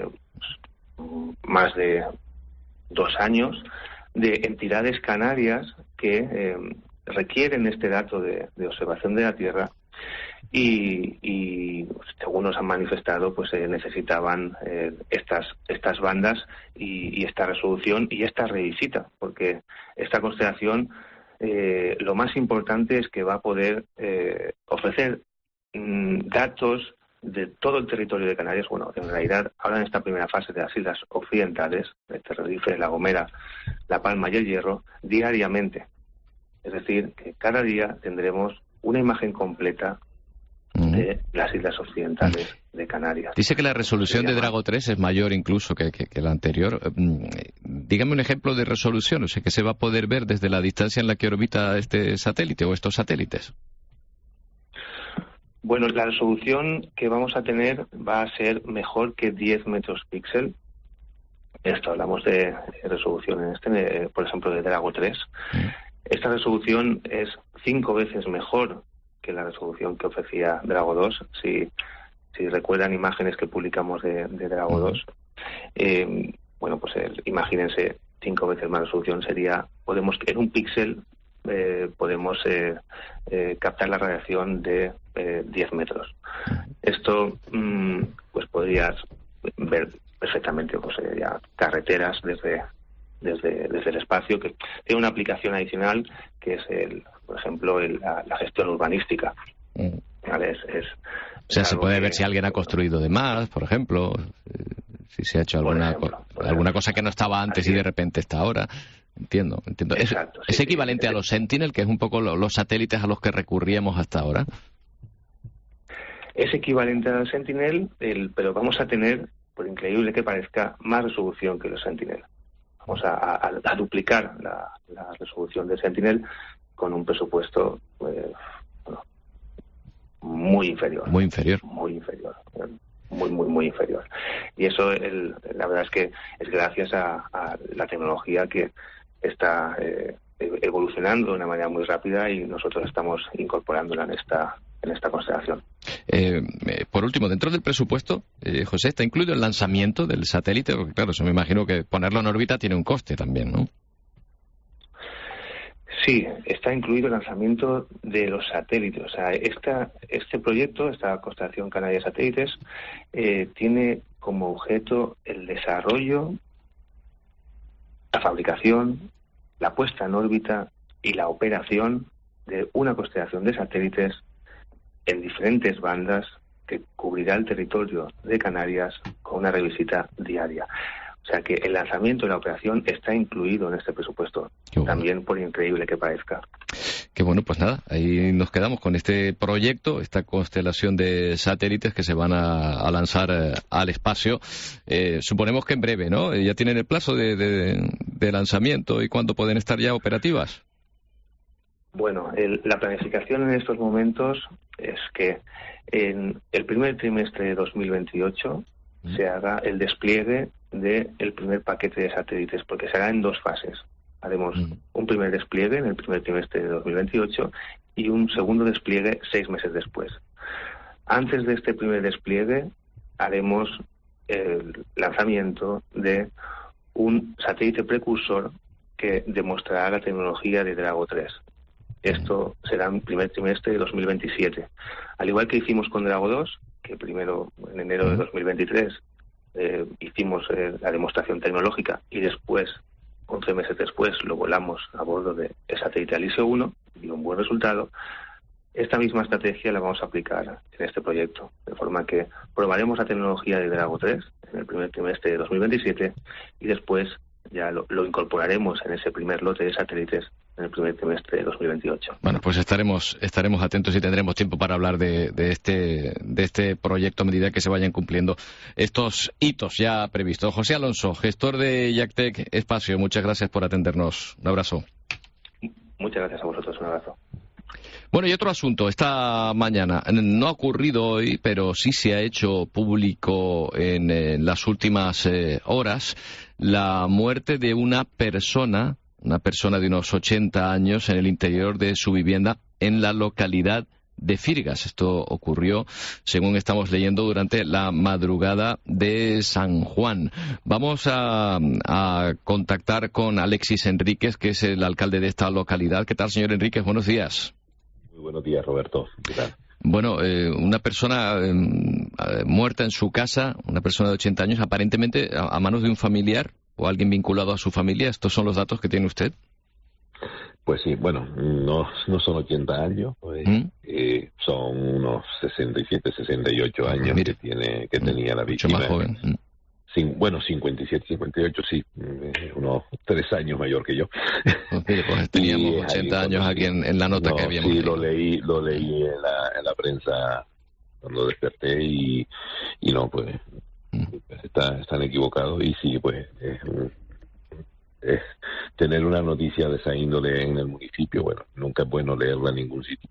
más de 2 años de entidades canarias que requieren este dato de observación de la Tierra y según nos han manifestado, pues necesitaban estas bandas y esta resolución y esta revisita, porque esta constelación lo más importante es que va a poder ofrecer datos de todo el territorio de Canarias. Bueno, en realidad ahora en esta primera fase de las islas occidentales, de Tenerife, La Gomera, La Palma y El Hierro, diariamente. Es decir, que cada día tendremos una imagen completa de las islas occidentales de Canarias. Dice que la resolución de Drago 3 es mayor incluso que la anterior. Dígame un ejemplo de resolución, o sea, que se va a poder ver desde la distancia en la que orbita este satélite o estos satélites. Bueno, la resolución que vamos a tener va a ser mejor que 10 metros píxel. Esto hablamos de resolución por ejemplo, de Drago 3. Esta resolución es 5 veces mejor que la resolución que ofrecía Drago 2, si recuerdan imágenes que publicamos de Drago 2. Bueno, pues imagínense, 5 veces más resolución en un píxel podemos captar la radiación de 10 metros. Esto, pues podrías ver perfectamente pues, ya carreteras desde el espacio, que tiene una aplicación adicional que es por ejemplo, la gestión urbanística. ¿Vale? O sea, se puede ver si alguien ha construido de más, por ejemplo, si se ha hecho alguna cosa que no estaba antes y de repente está ahora. Entiendo. Exacto, ¿Es equivalente a los Sentinel, que es un poco los satélites a los que recurríamos hasta ahora? Es equivalente a los Sentinel, pero vamos a tener, por increíble que parezca, más resolución que los Sentinel. Vamos a duplicar la resolución de Sentinel con un presupuesto muy inferior. Muy inferior. Muy inferior. Muy inferior. Y eso, la verdad es que es gracias a la tecnología que está evolucionando de una manera muy rápida y nosotros estamos incorporándola en esta constelación. Por último, dentro del presupuesto, José, ¿está incluido el lanzamiento del satélite? Porque claro, eso me imagino que ponerlo en órbita tiene un coste también, ¿no? Sí, está incluido el lanzamiento de los satélites. O sea, este proyecto, esta constelación canaria de satélites, tiene como objeto el desarrollo, la fabricación, la puesta en órbita y la operación de una constelación de satélites en diferentes bandas que cubrirá el territorio de Canarias con una revisita diaria. O sea que el lanzamiento de la operación está incluido en este presupuesto, también por increíble que parezca. Qué bueno, pues nada, ahí nos quedamos con este proyecto, esta constelación de satélites que se van a lanzar al espacio. Suponemos que en breve, ¿no? Ya tienen el plazo de de lanzamiento y cuándo pueden estar ya operativas? Bueno, la planificación en estos momentos es que en el primer trimestre de 2028 se haga el despliegue del primer paquete de satélites, porque se hará en 2 fases. Haremos un primer despliegue en el primer trimestre de 2028 y un segundo despliegue 6 meses después. Antes de este primer despliegue haremos el lanzamiento de un satélite precursor que demostrará la tecnología de Drago 3. Esto será en el primer trimestre de 2027. Al igual que hicimos con Drago 2, que primero en enero de 2023 hicimos la demostración tecnológica y después, 11 meses después, lo volamos a bordo del satélite Alisio 1 y dio un buen resultado. Esta misma estrategia la vamos a aplicar en este proyecto, de forma que probaremos la tecnología de Drago 3 en el primer trimestre de 2027 y después ya lo incorporaremos en ese primer lote de satélites en el primer trimestre de 2028. Bueno, pues estaremos atentos y tendremos tiempo para hablar de este proyecto a medida que se vayan cumpliendo estos hitos ya previstos. José Alonso, gestor de Jactec Espacio, muchas gracias por atendernos. Un abrazo. Muchas gracias a vosotros, un abrazo. Bueno, y otro asunto, esta mañana, no ha ocurrido hoy, pero sí se ha hecho público en las últimas horas, la muerte de una persona de unos 80 años en el interior de su vivienda en la localidad de Firgas. Esto ocurrió, según estamos leyendo, durante la madrugada de San Juan. Vamos a contactar con Alexis Enríquez, que es el alcalde de esta localidad. ¿Qué tal, señor Enríquez? Buenos días. Muy buenos días, Roberto. ¿Qué tal? Bueno, una persona muerta en su casa, una persona de 80 años, aparentemente a manos de un familiar o alguien vinculado a su familia. ¿Estos son los datos que tiene usted? Pues sí, bueno, no son 80 años, pues, son unos 67, 68 años que tenía la víctima. Mucho más joven. Bueno, 57, 58, sí, unos 3 años mayor que yo. Pues teníamos 80 años aquí en la nota que habíamos leído. Sí, lo leí en la prensa cuando desperté y no, pues están equivocados y sí, pues es tener una noticia de esa índole en el municipio. Bueno, nunca es bueno leerla en ningún sitio,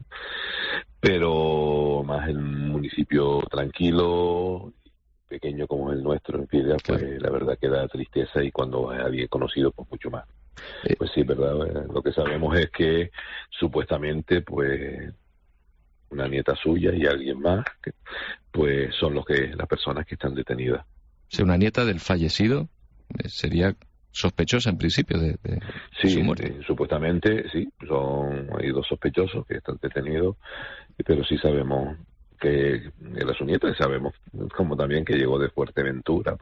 pero más en un municipio tranquilo, pequeño como el nuestro, en Firgas, pues la verdad que da tristeza, y cuando es alguien conocido, pues mucho más. Pues sí, verdad, lo que sabemos es que supuestamente, pues, una nieta suya y alguien más, pues son las personas que están detenidas. Si una nieta del fallecido sería sospechosa en principio de su muerte. Supuestamente sí, hay 2 sospechosos que están detenidos, pero sí sabemos que era su nieta, y sabemos como también que llegó de Fuerteventura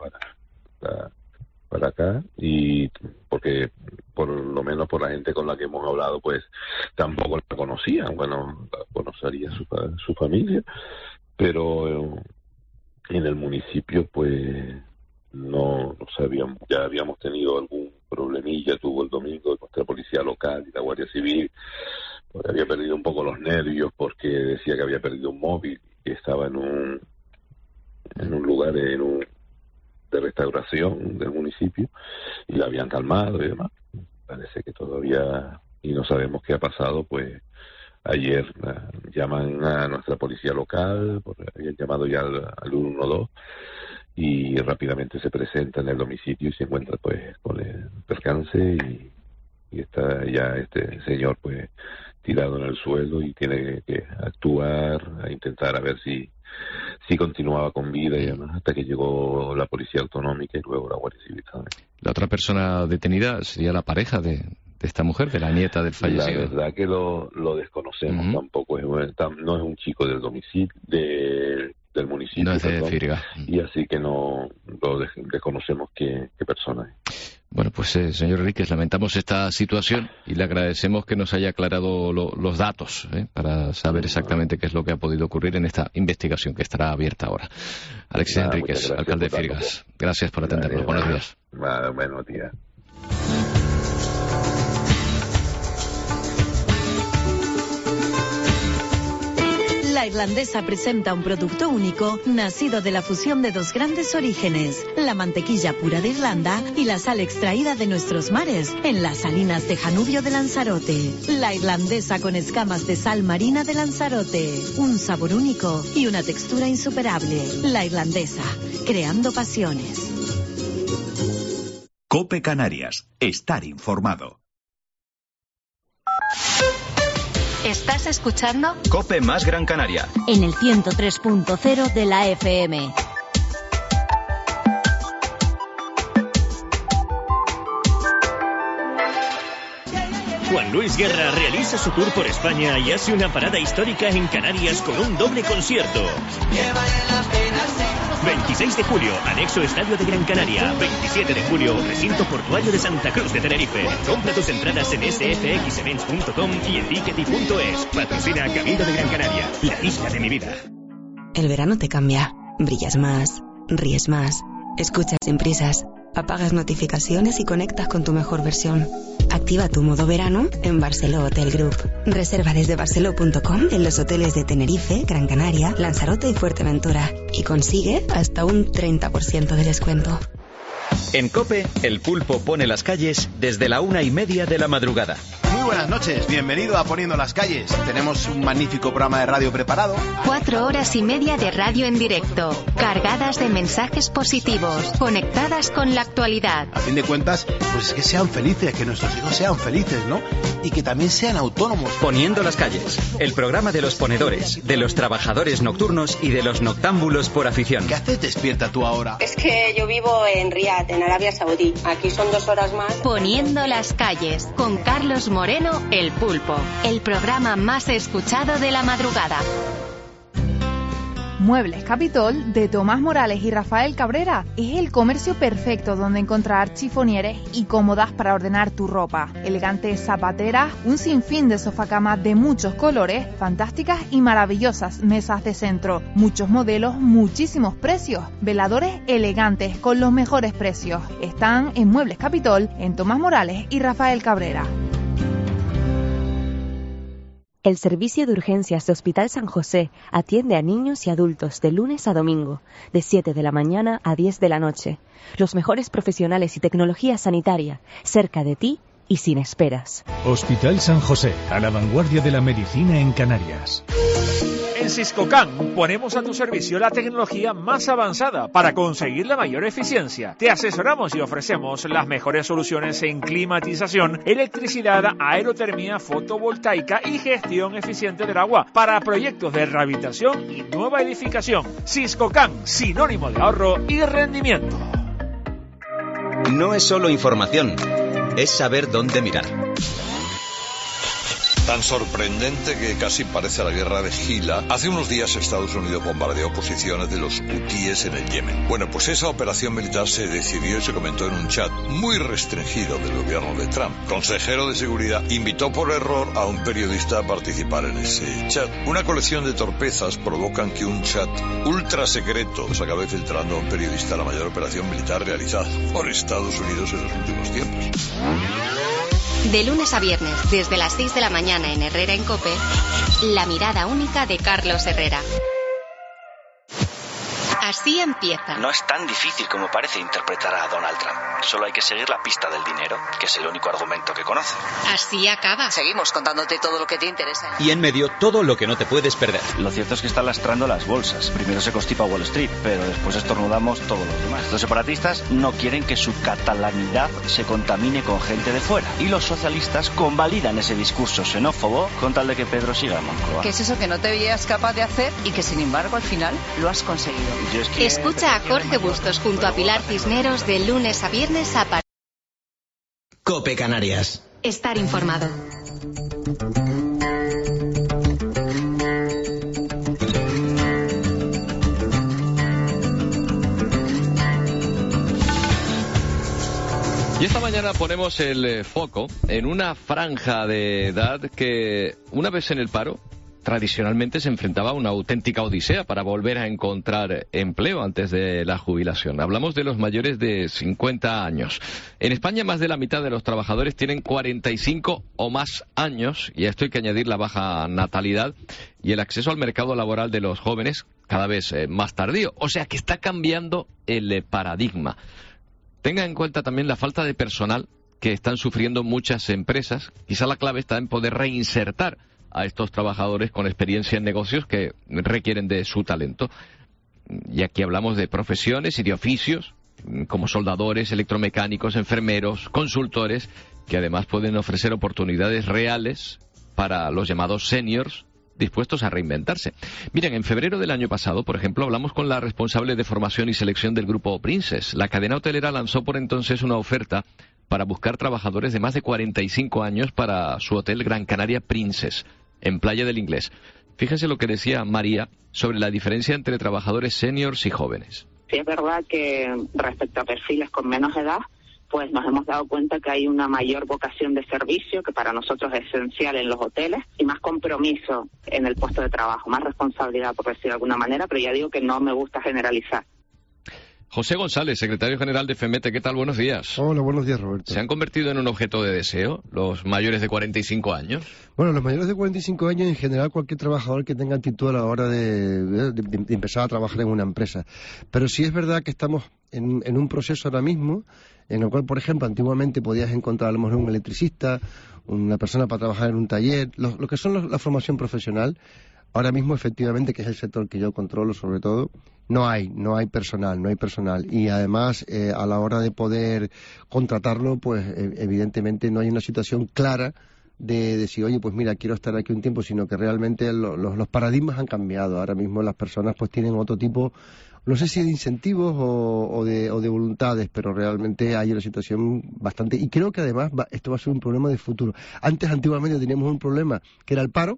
para acá, y porque por lo menos por la gente con la que hemos hablado, pues tampoco la conocían. Bueno, la conocería su familia, pero en el municipio pues no sabíamos. Ya habíamos tenido algún problemilla, tuvo el domingo nuestra policía local y la Guardia Civil, porque había perdido un poco los nervios, porque decía que había perdido un móvil, que estaba en un lugar de restauración del municipio, y la habían calmado y demás. Parece que todavía, y no sabemos qué ha pasado. Pues ayer llaman a nuestra policía local, porque habían llamado ya al 112, y rápidamente se presenta en el domicilio y se encuentra pues con el percance, y está ya este señor pues tirado en el suelo, y tiene que actuar a intentar a ver si continuaba con vida y demás, hasta que llegó la policía autonómica y luego la Guardia Civil también. La otra persona detenida sería la pareja de esta mujer, de la nieta del fallecido. La verdad que lo desconocemos. Tampoco no es un chico del domicilio del municipio, no es de Firgas, y así que no lo desconocemos qué persona es. Bueno, pues señor Enríquez, lamentamos esta situación y le agradecemos que nos haya aclarado los datos para saber exactamente qué es lo que ha podido ocurrir en esta investigación que estará abierta ahora. Alexis Enríquez, alcalde de Firgas, gracias por atendernos. Buenos días. Buenos días. La Irlandesa presenta un producto único nacido de la fusión de dos grandes orígenes, la mantequilla pura de Irlanda y la sal extraída de nuestros mares en las salinas de Janubio de Lanzarote. La Irlandesa con escamas de sal marina de Lanzarote, un sabor único y una textura insuperable. La Irlandesa, creando pasiones. COPE Canarias, estar informado. ¿Estás escuchando? COPE más Gran Canaria. En el 103.0 de la FM. Juan Luis Guerra realiza su tour por España y hace una parada histórica en Canarias con un doble concierto. 26 de julio, anexo Estadio de Gran Canaria. 27 de julio, recinto portuario de Santa Cruz de Tenerife. Compra tus entradas en sfxevents.com y en tickety.es. Patrocina Cabildo de Gran Canaria, la isla de mi vida. El verano te cambia. Brillas más, ríes más, escuchas sin prisas, apagas notificaciones y conectas con tu mejor versión. Activa tu modo verano en Barceló Hotel Group. Reserva desde barceló.com en los hoteles de Tenerife, Gran Canaria, Lanzarote y Fuerteventura. Y consigue hasta un 30% de descuento. En COPE, el pulpo pone las calles desde la 1:30 de la madrugada. Muy buenas noches, bienvenido a Poniendo las Calles. Tenemos un magnífico programa de radio preparado. 4 horas y media de radio en directo, cargadas de mensajes positivos, conectadas con la actualidad. A fin de cuentas, pues es que sean felices, que nuestros hijos sean felices, ¿no? Y que también sean autónomos. Poniendo las Calles, el programa de los ponedores, de los trabajadores nocturnos y de los noctámbulos por afición. ¿Qué haces despierta tú ahora? Es que yo vivo en Riad, en Arabia Saudí. Aquí son 2 horas más. Poniendo las Calles, con Carlos Moreno, El Pulpo, el programa más escuchado de la madrugada. Muebles Capitol de Tomás Morales y Rafael Cabrera es el comercio perfecto donde encontrar chifonieres y cómodas para ordenar tu ropa, elegantes zapateras, un sinfín de sofacamas de muchos colores, fantásticas y maravillosas mesas de centro, muchos modelos, muchísimos precios, veladores elegantes con los mejores precios. Están en Muebles Capitol, en Tomás Morales y Rafael Cabrera. El servicio de urgencias de Hospital San José atiende a niños y adultos de lunes a domingo, de 7 de la mañana a 10 de la noche. Los mejores profesionales y tecnología sanitaria, cerca de ti y sin esperas. Hospital San José, a la vanguardia de la medicina en Canarias. En Siscocan ponemos a tu servicio la tecnología más avanzada para conseguir la mayor eficiencia. Te asesoramos y ofrecemos las mejores soluciones en climatización, electricidad, aerotermia, fotovoltaica y gestión eficiente del agua para proyectos de rehabilitación y nueva edificación. Siscocan, sinónimo de ahorro y rendimiento. No es solo información, es saber dónde mirar. Tan sorprendente que casi parece la guerra de Gila. Hace unos días Estados Unidos bombardeó posiciones de los hutíes en el Yemen. Bueno, pues esa operación militar se decidió y se comentó en un chat muy restringido del gobierno de Trump. Consejero de Seguridad invitó por error a un periodista a participar en ese chat. Una colección de torpezas provocan que un chat ultra secreto se acabe filtrando a un periodista la mayor operación militar realizada por Estados Unidos en los últimos tiempos. De lunes a viernes, desde las 6 de la mañana en Herrera en COPE, la mirada única de Carlos Herrera. Así empieza. No es tan difícil como parece interpretar a Donald Trump. Solo hay que seguir la pista del dinero, que es el único argumento que conoce. Así acaba. Seguimos contándote todo lo que te interesa. Y en medio, todo lo que no te puedes perder. Lo cierto es que están lastrando las bolsas. Primero se constipa Wall Street, pero después estornudamos todos los demás. Los separatistas no quieren que su catalanidad se contamine con gente de fuera. Y los socialistas convalidan ese discurso xenófobo con tal de que Pedro siga en Moncloa. ¿Qué es eso que no te veías capaz de hacer y que sin embargo al final lo has conseguido? Escucha a Jorge Bustos junto a Pilar Cisneros de lunes a viernes a partir. COPE Canarias. Estar informado. Y esta mañana ponemos el foco en una franja de edad que, una vez en el paro, tradicionalmente se enfrentaba a una auténtica odisea para volver a encontrar empleo antes de la jubilación. Hablamos de los mayores de 50 años. En España, más de la mitad de los trabajadores tienen 45 o más años, y a esto hay que añadir la baja natalidad y el acceso al mercado laboral de los jóvenes cada vez más tardío. O sea que está cambiando el paradigma. Tenga en cuenta también la falta de personal que están sufriendo muchas empresas. Quizá la clave está en poder reinsertar a estos trabajadores con experiencia en negocios que requieren de su talento. Y aquí hablamos de profesiones y de oficios como soldadores, electromecánicos, enfermeros, consultores, que además pueden ofrecer oportunidades reales para los llamados seniors dispuestos a reinventarse. Miren, en febrero del año pasado, por ejemplo, hablamos con la responsable de formación y selección del grupo Princes. La cadena hotelera lanzó por entonces una oferta para buscar trabajadores de más de 45 años para su hotel Gran Canaria Princes, en Playa del Inglés. Fíjense lo que decía María sobre la diferencia entre trabajadores seniors y jóvenes. Sí, es verdad que respecto a perfiles con menos edad, pues nos hemos dado cuenta que hay una mayor vocación de servicio, que para nosotros es esencial en los hoteles, y más compromiso en el puesto de trabajo, más responsabilidad, por decir de alguna manera, pero ya digo que no me gusta generalizar. José González, secretario general de FEMETE, ¿qué tal? Buenos días. Hola, buenos días, Roberto. ¿Se han convertido en un objeto de deseo los mayores de 45 años? Bueno, los mayores de 45 años, en general, cualquier trabajador que tenga actitud a la hora de empezar a trabajar en una empresa. Pero sí es verdad que estamos en un proceso ahora mismo en el cual, por ejemplo, antiguamente podías encontrar a lo mejor un electricista, una persona para trabajar en un taller, lo que son la formación profesional. Ahora mismo, efectivamente, que es el sector que yo controlo sobre todo, no hay personal. Y además, a la hora de poder contratarlo, pues evidentemente no hay una situación clara de decir, oye, pues mira, quiero estar aquí un tiempo, sino que realmente los paradigmas han cambiado. Ahora mismo las personas pues tienen otro tipo, no sé si de incentivos o de voluntades, pero realmente hay una situación bastante... Y creo que además esto va a ser un problema de futuro. Antiguamente teníamos un problema que era el paro.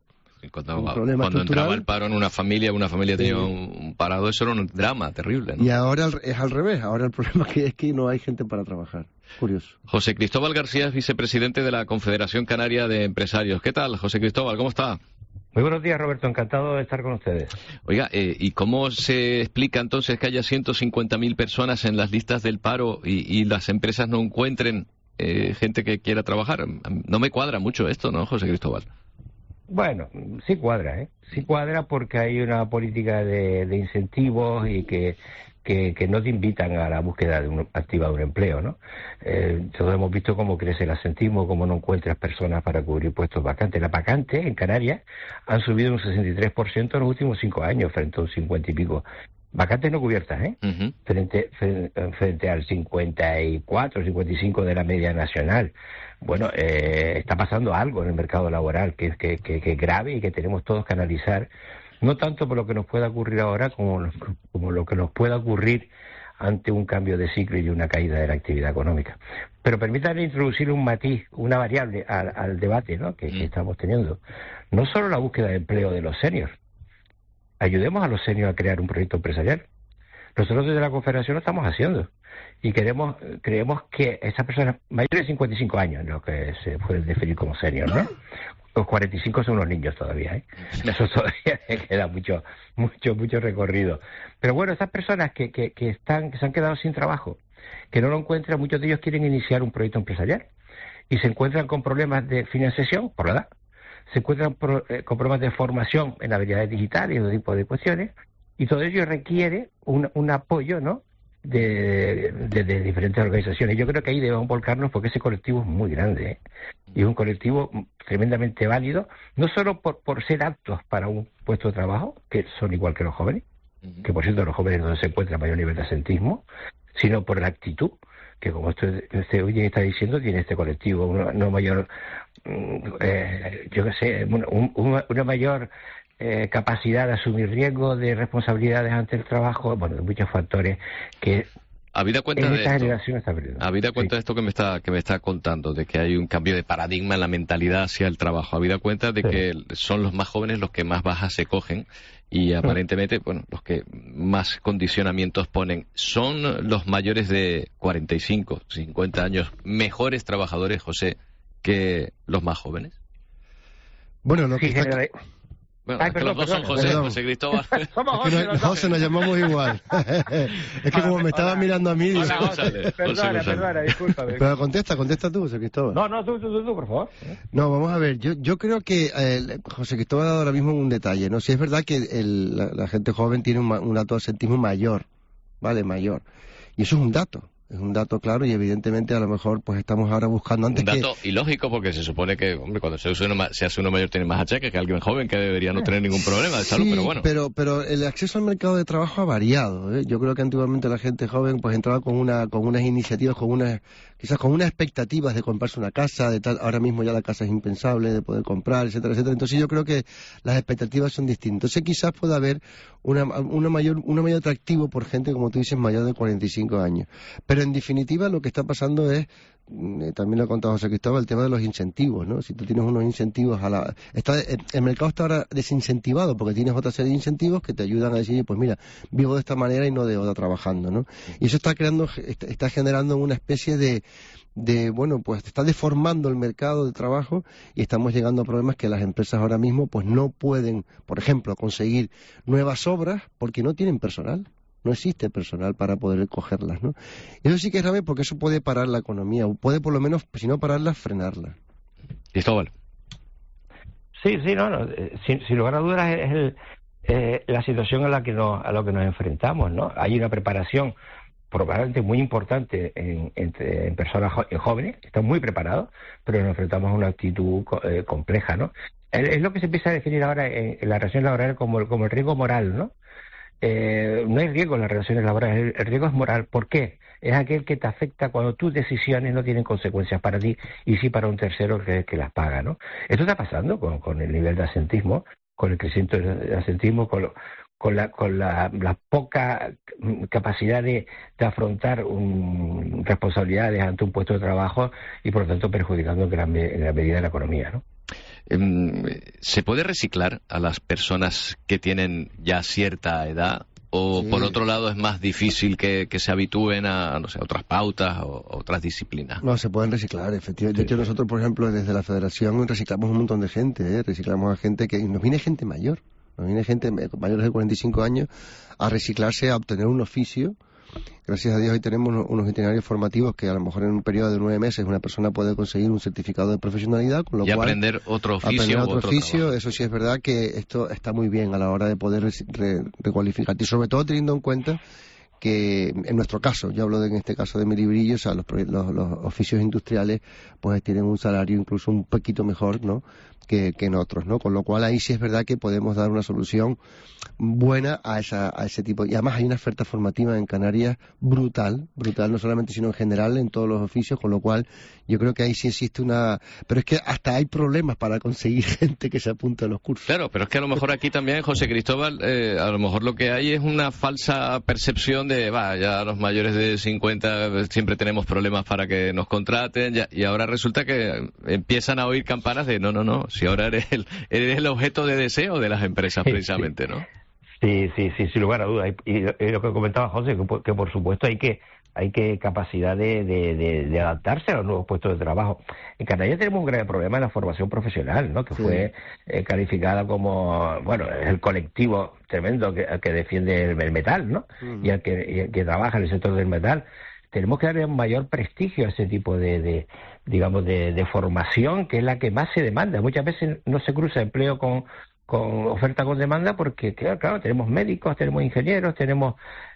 Cuando entraba el paro en una familia tenía un parado, eso era un drama terrible, ¿no? Y ahora es al revés, ahora el problema es que no hay gente para trabajar. Curioso. José Cristóbal García es vicepresidente de la Confederación Canaria de Empresarios. ¿Qué tal, José Cristóbal? ¿Cómo está? Muy buenos días, Roberto. Encantado de estar con ustedes. Oiga, ¿y cómo se explica entonces que haya 150.000 personas en las listas del paro y las empresas no encuentren gente que quiera trabajar? No me cuadra mucho esto, ¿no, José Cristóbal? Bueno, sí cuadra, Sí cuadra porque hay una política de incentivos y que no te invitan a la búsqueda activa de un empleo, ¿no? Todos hemos visto cómo crece el absentismo, cómo no encuentras personas para cubrir puestos vacantes. Las vacantes en Canarias han subido un 63% en los últimos 5 años, frente a un 50 y pico. Vacantes no cubiertas, frente al 54, 55 de la media nacional. Bueno, está pasando algo en el mercado laboral que es grave y que tenemos todos que analizar, no tanto por lo que nos pueda ocurrir ahora como lo que nos pueda ocurrir ante un cambio de ciclo y una caída de la actividad económica. Pero permítanme introducir un matiz, una variable al debate, ¿no? que estamos teniendo. No solo la búsqueda de empleo de los seniors. Ayudemos a los seniors a crear un proyecto empresarial. Nosotros desde la Confederación lo estamos haciendo y creemos que esas personas mayores de 55 años, lo que se puede definir como senior, ¿no? Los 45 son unos niños todavía, Eso todavía queda mucho recorrido. Pero bueno, esas personas que se han quedado sin trabajo, que no lo encuentran, muchos de ellos quieren iniciar un proyecto empresarial y se encuentran con problemas de financiación por la edad, se encuentran con problemas de formación en habilidades digitales y otro tipo de cuestiones, y todo ello requiere un apoyo, ¿no?, de diferentes organizaciones. Yo creo que ahí debemos volcarnos porque ese colectivo es muy grande, y es un colectivo tremendamente válido, no solo por ser aptos para un puesto de trabajo, que son igual que los jóvenes, que por cierto los jóvenes donde se encuentra mayor nivel de asentismo, sino por la actitud que, como usted hoy está diciendo, tiene este colectivo, una mayor, una mayor capacidad de asumir riesgos, de responsabilidades ante el trabajo, bueno, de muchos factores que habida cuenta en de esta esto, generación está perdiendo. habida cuenta de esto que me está contando, de que hay un cambio de paradigma en la mentalidad hacia el trabajo, habida cuenta de que son los más jóvenes los que más bajas se cogen y aparentemente, bueno, los que más condicionamientos ponen. ¿Son los mayores de 45, 50 años mejores trabajadores, José, que los más jóvenes? Bueno, Bueno, es que los dos son José Cristóbal. Somos José, nos llamamos igual. Es que como me estaba mirando a mí... Digo, Perdona, discúlpame. Pero contesta tú, José Cristóbal. No, tú, por favor. No, vamos a ver, yo creo que José Cristóbal ha dado ahora mismo un detalle, ¿no? Si es verdad que la gente joven tiene un dato de absentismo mayor, ¿vale? Mayor. Y eso es un dato. Es un dato claro y evidentemente a lo mejor pues estamos ahora buscando antes un dato ilógico porque se supone que, hombre, cuando se hace uno mayor tiene más achaques que alguien joven que debería no tener ningún problema de salud, pero bueno. Pero el acceso al mercado de trabajo ha variado, ¿eh? Yo creo que antiguamente la gente joven pues entraba con unas iniciativas, quizás con unas expectativas de comprarse una casa, de tal. Ahora mismo ya la casa es impensable de poder comprar, etcétera, etcétera. Entonces yo creo que las expectativas son distintas. Entonces quizás pueda haber un mayor atractivo por gente, como tú dices, mayor de 45 años. Pero en definitiva lo que está pasando es, también lo ha contado José Cristóbal, el tema de los incentivos, ¿no? Si tú tienes unos incentivos el mercado está ahora desincentivado porque tienes otra serie de incentivos que te ayudan a decir, pues mira, vivo de esta manera y no de otra trabajando, ¿no? Y eso está generando una especie de bueno, pues está deformando el mercado de trabajo y estamos llegando a problemas que las empresas ahora mismo pues no pueden, por ejemplo, conseguir nuevas obras porque no tienen personal. No existe personal para poder cogerlas, ¿no? Eso sí que es grave porque eso puede parar la economía, o puede por lo menos, si no pararla, frenarla. Cristóbal. Sí, sin lugar a dudas es la situación a lo que nos enfrentamos, ¿no? Hay una preparación probablemente muy importante en personas jóvenes, que están muy preparados, pero nos enfrentamos a una actitud compleja, ¿no? Es lo que se empieza a definir ahora en la relación laboral como el riesgo moral, ¿no? No hay riesgo en las relaciones laborales, el riesgo es moral. ¿Por qué? Es aquel que te afecta cuando tus decisiones no tienen consecuencias para ti y sí para un tercero que las paga, ¿no? Esto está pasando con el nivel de asentismo, con el crecimiento del asentismo, con la poca capacidad de afrontar responsabilidades ante un puesto de trabajo y por lo tanto perjudicando en gran medida la economía, ¿no? ¿Se puede reciclar a las personas que tienen ya cierta edad? ¿O por otro lado es más difícil que se habitúen a, no sé, otras pautas o otras disciplinas? No, se pueden reciclar, efectivamente. De hecho, nosotros, por ejemplo, desde la Federación reciclamos un montón de gente, ¿eh? Reciclamos a gente que... Nos viene gente mayor, mayores de 45 años a reciclarse, a obtener un oficio. Gracias a Dios hoy tenemos unos itinerarios formativos que a lo mejor en un periodo de 9 meses una persona puede conseguir un certificado de profesionalidad, con lo cual aprender otro oficio. Eso sí es verdad que esto está muy bien a la hora de poder recualificarte y sobre todo teniendo en cuenta que en nuestro caso, yo hablo en este caso de mi librillo, o sea, los oficios industriales pues tienen un salario incluso un poquito mejor, ¿no?, que en otros, ¿no? Con lo cual ahí sí es verdad que podemos dar una solución buena a ese tipo. Y además hay una oferta formativa en Canarias brutal, no solamente sino en general en todos los oficios, con lo cual yo creo que ahí sí existe pero es que hasta hay problemas para conseguir gente que se apunte a los cursos. Claro, pero es que a lo mejor aquí también, José Cristóbal, a lo mejor lo que hay es una falsa percepción de, ya los mayores de 50 siempre tenemos problemas para que nos contraten, y ahora resulta que empiezan a oír campanas de no, si ahora eres el objeto de deseo de las empresas precisamente, ¿no? Sí, sin lugar a dudas. Y lo que comentaba José, que por supuesto hay que capacidad de adaptarse a los nuevos puestos de trabajo. En Canarias tenemos un grave problema en la formación profesional, ¿no? Que fue calificada como, bueno, el colectivo tremendo que defiende el metal, ¿no? Y al que trabaja en el sector del metal. Tenemos que darle un mayor prestigio a ese tipo de formación, que es la que más se demanda. Muchas veces no se cruza empleo con oferta con demanda porque, claro, tenemos médicos, tenemos ingenieros, tenemos,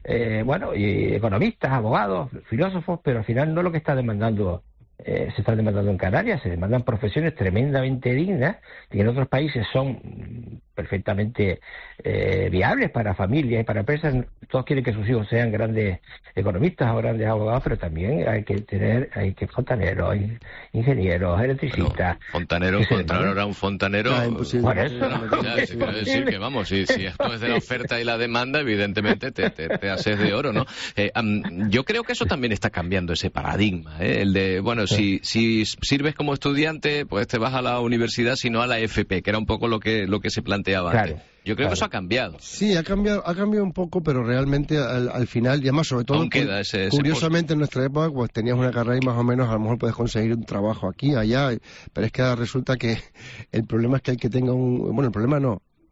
y economistas, abogados, filósofos, pero al final no lo que está demandando se está demandando en Canarias. Se demandan profesiones tremendamente dignas que en otros países son perfectamente viables para familias y para empresas. Todos quieren que sus hijos sean grandes economistas o grandes abogados, pero también hay que fontaneros, ingenieros, electricistas. Fontanero, encontrar ahora un fontanero. Por eso. Quiero decir que, vamos, si esto es de la oferta y la demanda, evidentemente te haces de oro, ¿no? Yo creo que eso también está cambiando ese paradigma, el de, bueno, si sirves como estudiante, pues te vas a la universidad, sino a la FP, que era un poco lo que se planteaba antes. Yo creo que eso ha cambiado. Sí, ha cambiado un poco, pero realmente al final, y además sobre todo, aún queda ese curiosamente en nuestra época, pues tenías una carrera y más o menos a lo mejor puedes conseguir un trabajo aquí, allá, pero es que resulta que el problema es que el que tenga el problema no,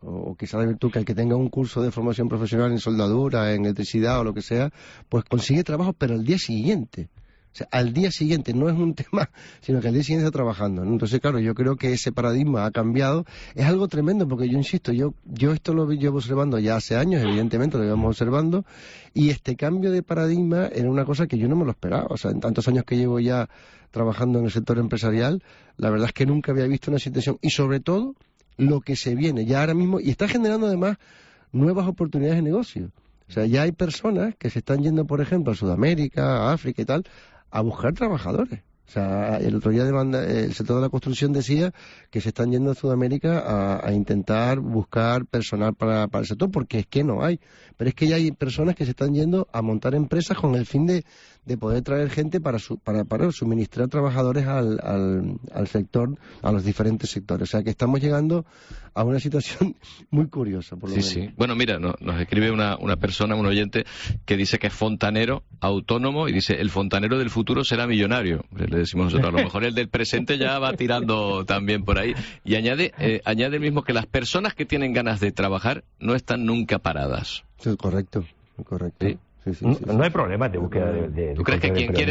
o quizá la virtud que el que tenga un curso de formación profesional en soldadura, en electricidad o lo que sea, pues consigue trabajo, pero al día siguiente. O sea, al día siguiente, no es un tema, sino que al día siguiente está trabajando, ¿no? Entonces, claro, yo creo que ese paradigma ha cambiado. Es algo tremendo, porque yo insisto, yo esto lo llevo observando ya hace años, evidentemente lo llevamos observando, y este cambio de paradigma era una cosa que yo no me lo esperaba. O sea, en tantos años que llevo ya trabajando en el sector empresarial, la verdad es que nunca había visto una situación, y sobre todo, lo que se viene ya ahora mismo, y está generando además nuevas oportunidades de negocio. O sea, ya hay personas que se están yendo, por ejemplo, a Sudamérica, a África y tal, a buscar trabajadores. O sea, el otro día el sector de la construcción decía que se están yendo a Sudamérica a intentar buscar personal para el sector, porque es que no hay. Pero es que ya hay personas que se están yendo a montar empresas con el fin de poder traer gente para suministrar trabajadores al sector, a los diferentes sectores. O sea, que estamos llegando a una situación muy curiosa, por lo menos. Sí. Bueno, mira, nos escribe una persona, un oyente, que dice que es fontanero autónomo, y dice, el fontanero del futuro será millonario. Le decimos nosotros, a lo mejor el del presente ya va tirando también por ahí. Y añade mismo que las personas que tienen ganas de trabajar no están nunca paradas. Sí, correcto. ¿Sí? No hay problemas de búsqueda de ¿Tú crees que quien quiere